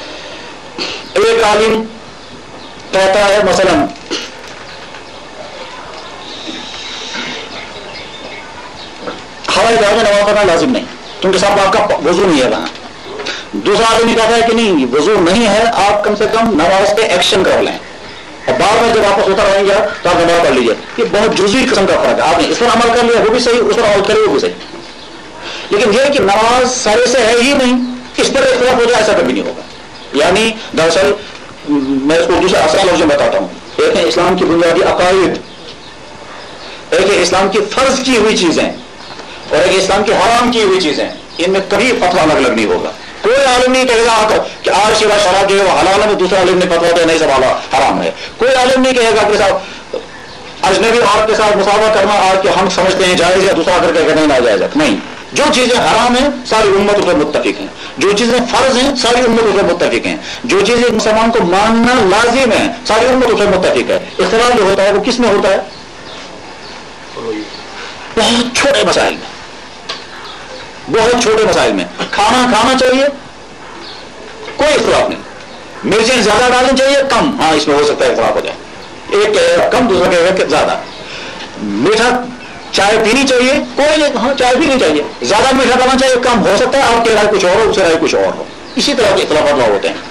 ایک عالم کہتا ہے مثلاً ہوائی جہاز میں نماز پڑھنا لازم نہیں کیونکہ صاحب آپ کا وضو نہیں ہے وہاں. دوسرا آدمی کہتا ہے کہ نہیں وضو نہیں ہے، آپ کم سے کم نماز پہ ایکشن کر لیں اور بعد میں جب واپس ہوتا رہیں گے تو آپ نماز پڑھ لیجیے. یہ بہت جزوی قسم کا فرق ہے. آپ نے اس پر عمل کر لیا وہ بھی صحیح، اس پر عمل کرے وہ بھی صحیح، لیکن یہ کہ نماز سارے سے ہے ہی نہیں اس پر اختلاف ہو جائے ایسا کبھی نہیں ہوگا. یعنی دراصل میں اس کو دوسرے اصل لفظ میں بتاتا ہوں. ایک ہے اسلام کی بنیادی عقائد، ایک ہے اسلام کی فرض کی ہوئی چیزیں اور ایک اسلام کی حرام کی ہوئی چیزیں. ان میں کبھی فتویٰ الگ الگ نہیں ہوگا. کوئی عالم نہیں کہے گا کہ آج کے بعد شراب جو ہے وہ حلال ہے، دوسرا عالم نے فتویٰ دیا نہیں سب حرام ہے. کوئی عالم نہیں کہے گا کہ صاحب اجنبی عورت کے ساتھ مساوات کرنا آج کے ہم سمجھتے ہیں جائز ہے، دوسرا کر کے نہیں ناجائز ہے. نہیں، جو چیزیں حرام ہیں ساری امت اس پر متفق ہیں، جو چیزیں فرض ہیں ساری امت اس پر متفق ہیں، جو چیزیں مسلمان کو ماننا لازم ہے ساری امت اس پر متفق ہے. اختلاف جو ہوتا ہے وہ کس میں ہوتا ہے؟ بہت چھوٹے مسائل میں، بہت چھوٹے مسائل میں. کھانا کھانا چاہیے کوئی اختلاف نہیں، مرچیں زیادہ ڈالنی چاہیے کم، ہاں اس میں ہو سکتا ہے اختلاف ہو جائے. ایک کہے گا کم دوسرا کہے گا زیادہ. میٹھا چائے پینی چاہیے کوئی نہیں، ہاں چائے پینی چاہیے. زیادہ میٹھا ڈالنا چاہیے کم، ہو سکتا ہے آپ کی رائے کچھ اور ہو اس سے رائے کچھ اور ہو. اسی طرح کے اختلافات ہوتے ہیں.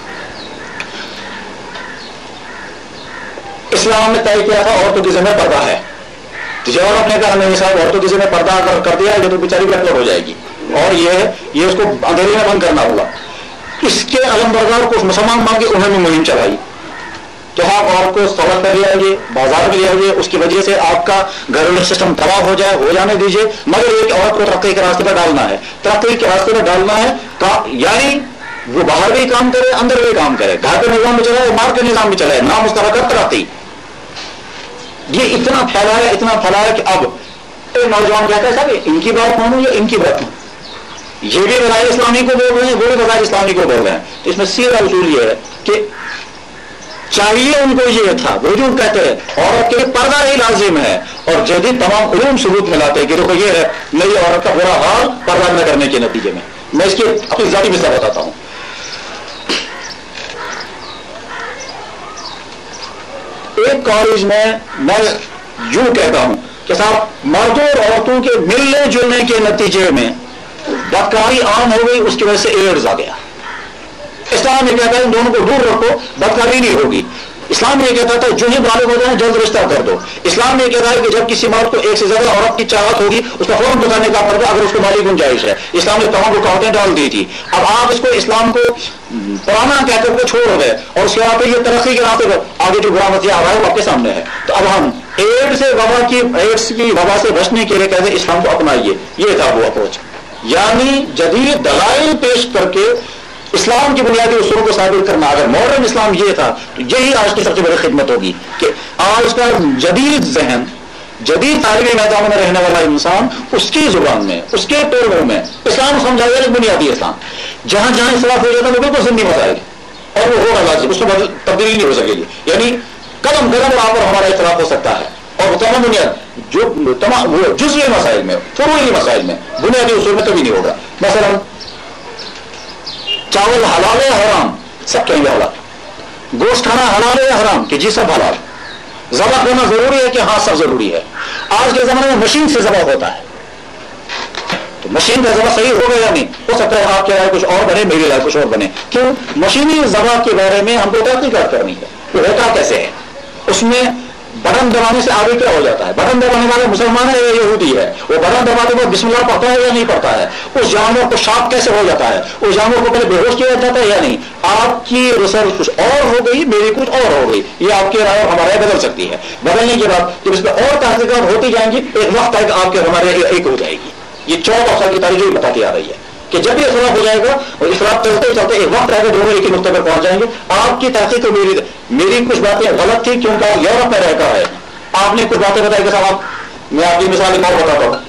اسلام نے طے کیا تھا عورتوں کی ذمہ پردہ ہے، جس عورت نے کہا نہیں صاحب عورتوں کی ذمہ پردہ اگر کر دیا یہ تو بیچاری گڑبڑ ہو جائے گی اور یہ یہ اس کو اندھیرے میں بند کرنا ہوگا. اس کے علم بردار کو مسلمان مان کے انہوں نے مہم چلائی کہ آپ عورت کو سڑک پہ لے آئیے، بازار میں لے آئیے، اس کی وجہ سے آپ کا گھریلو سسٹم تباہ ہو جائے، ہو جانے دیجیے، مگر ایک عورت کو ترقی کے راستے پہ ڈالنا ہے. ترقی کے راستے پہ ڈالنا ہے یعنی وہ باہر بھی کام کرے اندر بھی کام کرے، گھر کے نظام میں چلائے مار کے نظام میں چلائے، نام مستقل ترقی. یہ اتنا پھیلا ہے اتنا پھیلا ہے کہ اب ایک نوجوان کہتا ہے صاحب ان کی بات مانو یا ان کی بات مانو. یہ بھی غیر اسلامی کو بول رہے ہیں، وہ بھی غیر اسلامی کو بول رہے ہیں. تو اس میں سیدھا اصول یہ ہے کہ چاہیے ان کو یہ تھا، وہ جو کہتے ہیں عورت کے لیے پردہ ہی لازم ہے، اور جدید تمام علوم ثبوت میں لاتے ہیں کہ دیکھو یہ ہے نئی عورت کا برا حال پردہ نہ کرنے کے نتیجے میں. میں اس کی اپنی ذاتی مثال بتاتا ہوں. ایک کالج میں میں یوں کہتا ہوں کہ صاحب مردوں اور عورتوں کے ملنے جلنے کے نتیجے میں بدکاری عام ہو گئی، اس کی وجہ سے ایڈز آ گیا. اسلام یہ کہتا ہے ان دونوں کو دور رکھو، بدکاری نہیں ہوگی. اسلام یہ کہتا تھا جو ہی بالغ ہو جائیں جلد رشتہ کر دو. اسلام یہ کہتا ہے کہ جب کسی مرد کو ایک سے زیادہ عورت کی چاہت ہوگی اس کا فوراً بتانے کا پڑتا اگر اس کو مالی گنجائش ہے. اسلام نے تمام رکاوٹیں ڈال دی تھی. اب آپ اس کو اسلام کو پرانا کہہ کر کے چھوڑ گئے اور اس کے بعد یہ ترقی کے راستے پر آگے جو برا متیا آ رہا ہے وہ آپ کے سامنے ہے. تو اب ہم ایڈ سے وبا کی ایڈس کی وبا سے بچنے کے لیے کہتے ہیں اسلام کو اپنائیے. یہ تھا وہ اپروچ، یعنی جدید دلائل پیش کر کے اسلام کی بنیادی اصولوں کو ثابت کرنا. اگر ماڈرن اسلام یہ تھا تو یہی آج کی سب سے بڑی خدمت ہوگی کہ آج کا جدید ذہن، جدید تعلیمی میدانوں میں رہنے والا انسان اس کی زبان میں، اس کے پہلو میں اسلام سمجھا جائے. بنیادی اسلام جہاں جہاں اختلاف ہو جاتا ہے وہ بالکل ضمنی مسائل اور وہ ہوگا لازم، اس کو تبدیلی نہیں ہو سکے گی. یعنی قدم قدم وہاں پر ہمارا اختلاف ہو سکتا ہے اور تمام بنیاد جو تمام جزوی مسائل میں، فروعی مسائل میں، بنیادی اصول میں کبھی نہیں ہوگا. مثلا چاول حلال ہے حرام، سب کہیں گے حلال. گوشت کھانا حلال ہے یا حرام کہ جی سب حلال. ذبح کرنا ضروری ہے کہ ہاں سب ضروری ہے. آج کے زمانے میں مشین سے ذبح ہوتا ہے تو مشین کا ذبح صحیح ہوگا یا نہیں؟ ہو سکتا ہے آپ کے رائے کچھ اور بنے، میری رائے کچھ اور بنے. کیوں؟ مشینی ذبح کے بارے میں ہم کو تحقیقات کرنی ہے. وہ ہوتا کیسے ہے؟ اس میں بٹن دبانے سے آگے کیا ہو جاتا ہے؟ بٹن دبانے والے مسلمان ہے یا یہودی ہے؟ وہ بٹن دبانے پر بسم اللہ پڑھتا ہے یا نہیں پڑھتا ہے؟ اس جانور کو شاپ کیسے ہو جاتا ہے؟ اس جانور کو پہلے بے ہوش کیا جاتا ہے یا نہیں؟ آپ کی ریسرچ کچھ اور ہو گئی، میری کچھ اور ہو گئی. یہ آپ کی رائے اور ہمارے بدل سکتی ہے. بدلنے کے بعد جب اس میں اور تحقیقات ہوتی جائیں گی ایک وقت تک آپ کے ہمارے ایک ہو جائے گی. یہ چودہ سال کی تاریخ جو بتاتی آ رہی ہے کہ جب بھی اختلاف ہو جائے گا اور اختلاف چلتے چلتے ایک وقت آئے گا دونوں ایک ہی نقطے پر پہنچ جائیں گے. آپ کی تحقیق میری میری کچھ باتیں غلط تھی کیونکہ یورپ میں رہ کر ہے. آپ نے کچھ باتیں بتائی کہ صاحب میں آپ کی مثال ایک اور بتاتا ہوں.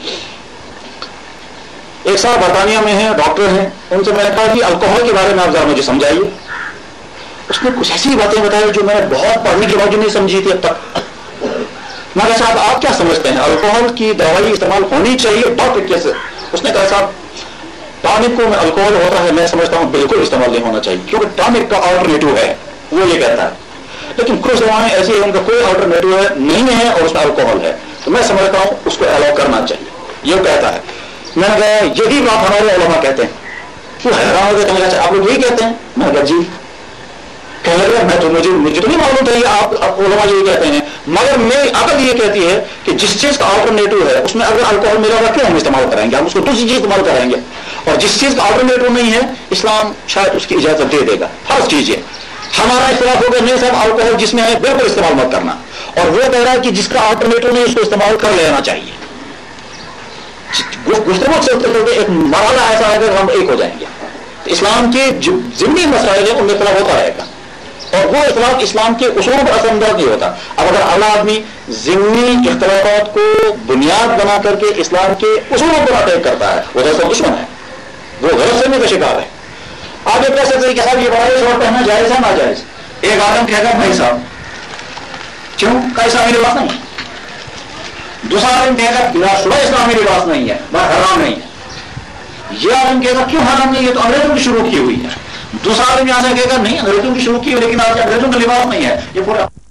ایک صاحب برطانیہ میں ہیں، ڈاکٹر ہیں. ان سے میں نے کہا کہ الکوہل کے بارے میں آپ ذرا مجھے سمجھائیے. اس نے کچھ ایسی باتیں بتائی جو میں نے بہت پڑھنے کے باوجود نہیں سمجھی تھی اب تک. میں کہا صاحب آپ کیا سمجھتے ہیں الکوہل کی دوائی استعمال ہونی چاہیے ڈاکٹر کیسے؟ اس نے کہا صاحب ٹانک کو میں الکوہل ہوتا ہے میں سمجھتا ہوں بالکل استعمال نہیں ہونا چاہیے کیونکہ ٹانک کا آلٹرنیٹو ہے، وہ یہ کہتا ہے. لیکن کچھ دوائیں ایسی ہیں ان کا کوئی آلٹرنیٹو ہے نہیں ہے اور اس میں الکوہل ہے تو میں سمجھتا ہوں اس کو الاؤ کرنا چاہیے. یہ کہتا ہے. میں نے کہا یہی بات ہمارے علماء کہتے ہیں. وہ حیران ہو گیا کہنے لگا آپ لوگ یہی کہتے ہیں؟ میں نے کہا جی. کہنے لگا میں تو مجھے مجھے تو نہیں معلوم تھا یہ آپ علماء یہی کہتے ہیں مگر میری عقل یہ کہتی ہے کہ جس چیز کا آلٹرنیٹو ہے اس میں اگر الکوہل ملا ہوا کیوں ہم استعمال کریں گے؟ ہم اس کو دوسری چیز استعمال کریں گے. اور جس چیز کا آلٹرنیٹو نہیں ہے اسلام شاید اس کی اجازت دے دے گا. فرض کیجیے ہمارا اختلاف ہوگا نہیں صاحب الکوہل جس میں ہے بالکل استعمال مت کرنا اور وہ کہہ رہا ہے کہ جس کا آلٹرنیٹو نہیں اس کو استعمال کر لینا چاہیے. گفتگو چلتے چلتے ایک مرحلہ ایسا ہے کہ ہم ایک ہو جائیں گے. اسلام کے جو ضمنی مسائل ہیں ان میں اختلاف ہوتا رہے گا اور وہ اختلاف اسلام کے اصول پر اثر انداز نہیں ہوتا. اب اگر اعلیٰ آدمی ضمنی اختلافات کو بنیاد بنا کر کے اسلام کے اصولوں پر اٹیک کرتا ہے وہ تو دشمن ہے، وہ غلط فہمی کا شکار ہے. آپ یہ کہہ سکتے ہیں کہ صاحب یہ بڑا شور پہننا جائز ہے ناجائز؟ ایک عالم کہے گا بھائی صاحب کیوں کا اسلامی لباس نہیں ہے. دوسرا عالم کہے گا بلا شبہ اسلامی لباس نہیں ہے بس حرام نہیں ہے. یہ عالم کہے گا کیوں حرام نہیں ہے تو انگریزوں کی شروع کی ہوئی ہے. دوسرا عالم یہاں سے کہے گا نہیں انگریزوں کی شروع کی ہوئی لیکن آج انگریزوں کا لباس نہیں ہے. یہ پورا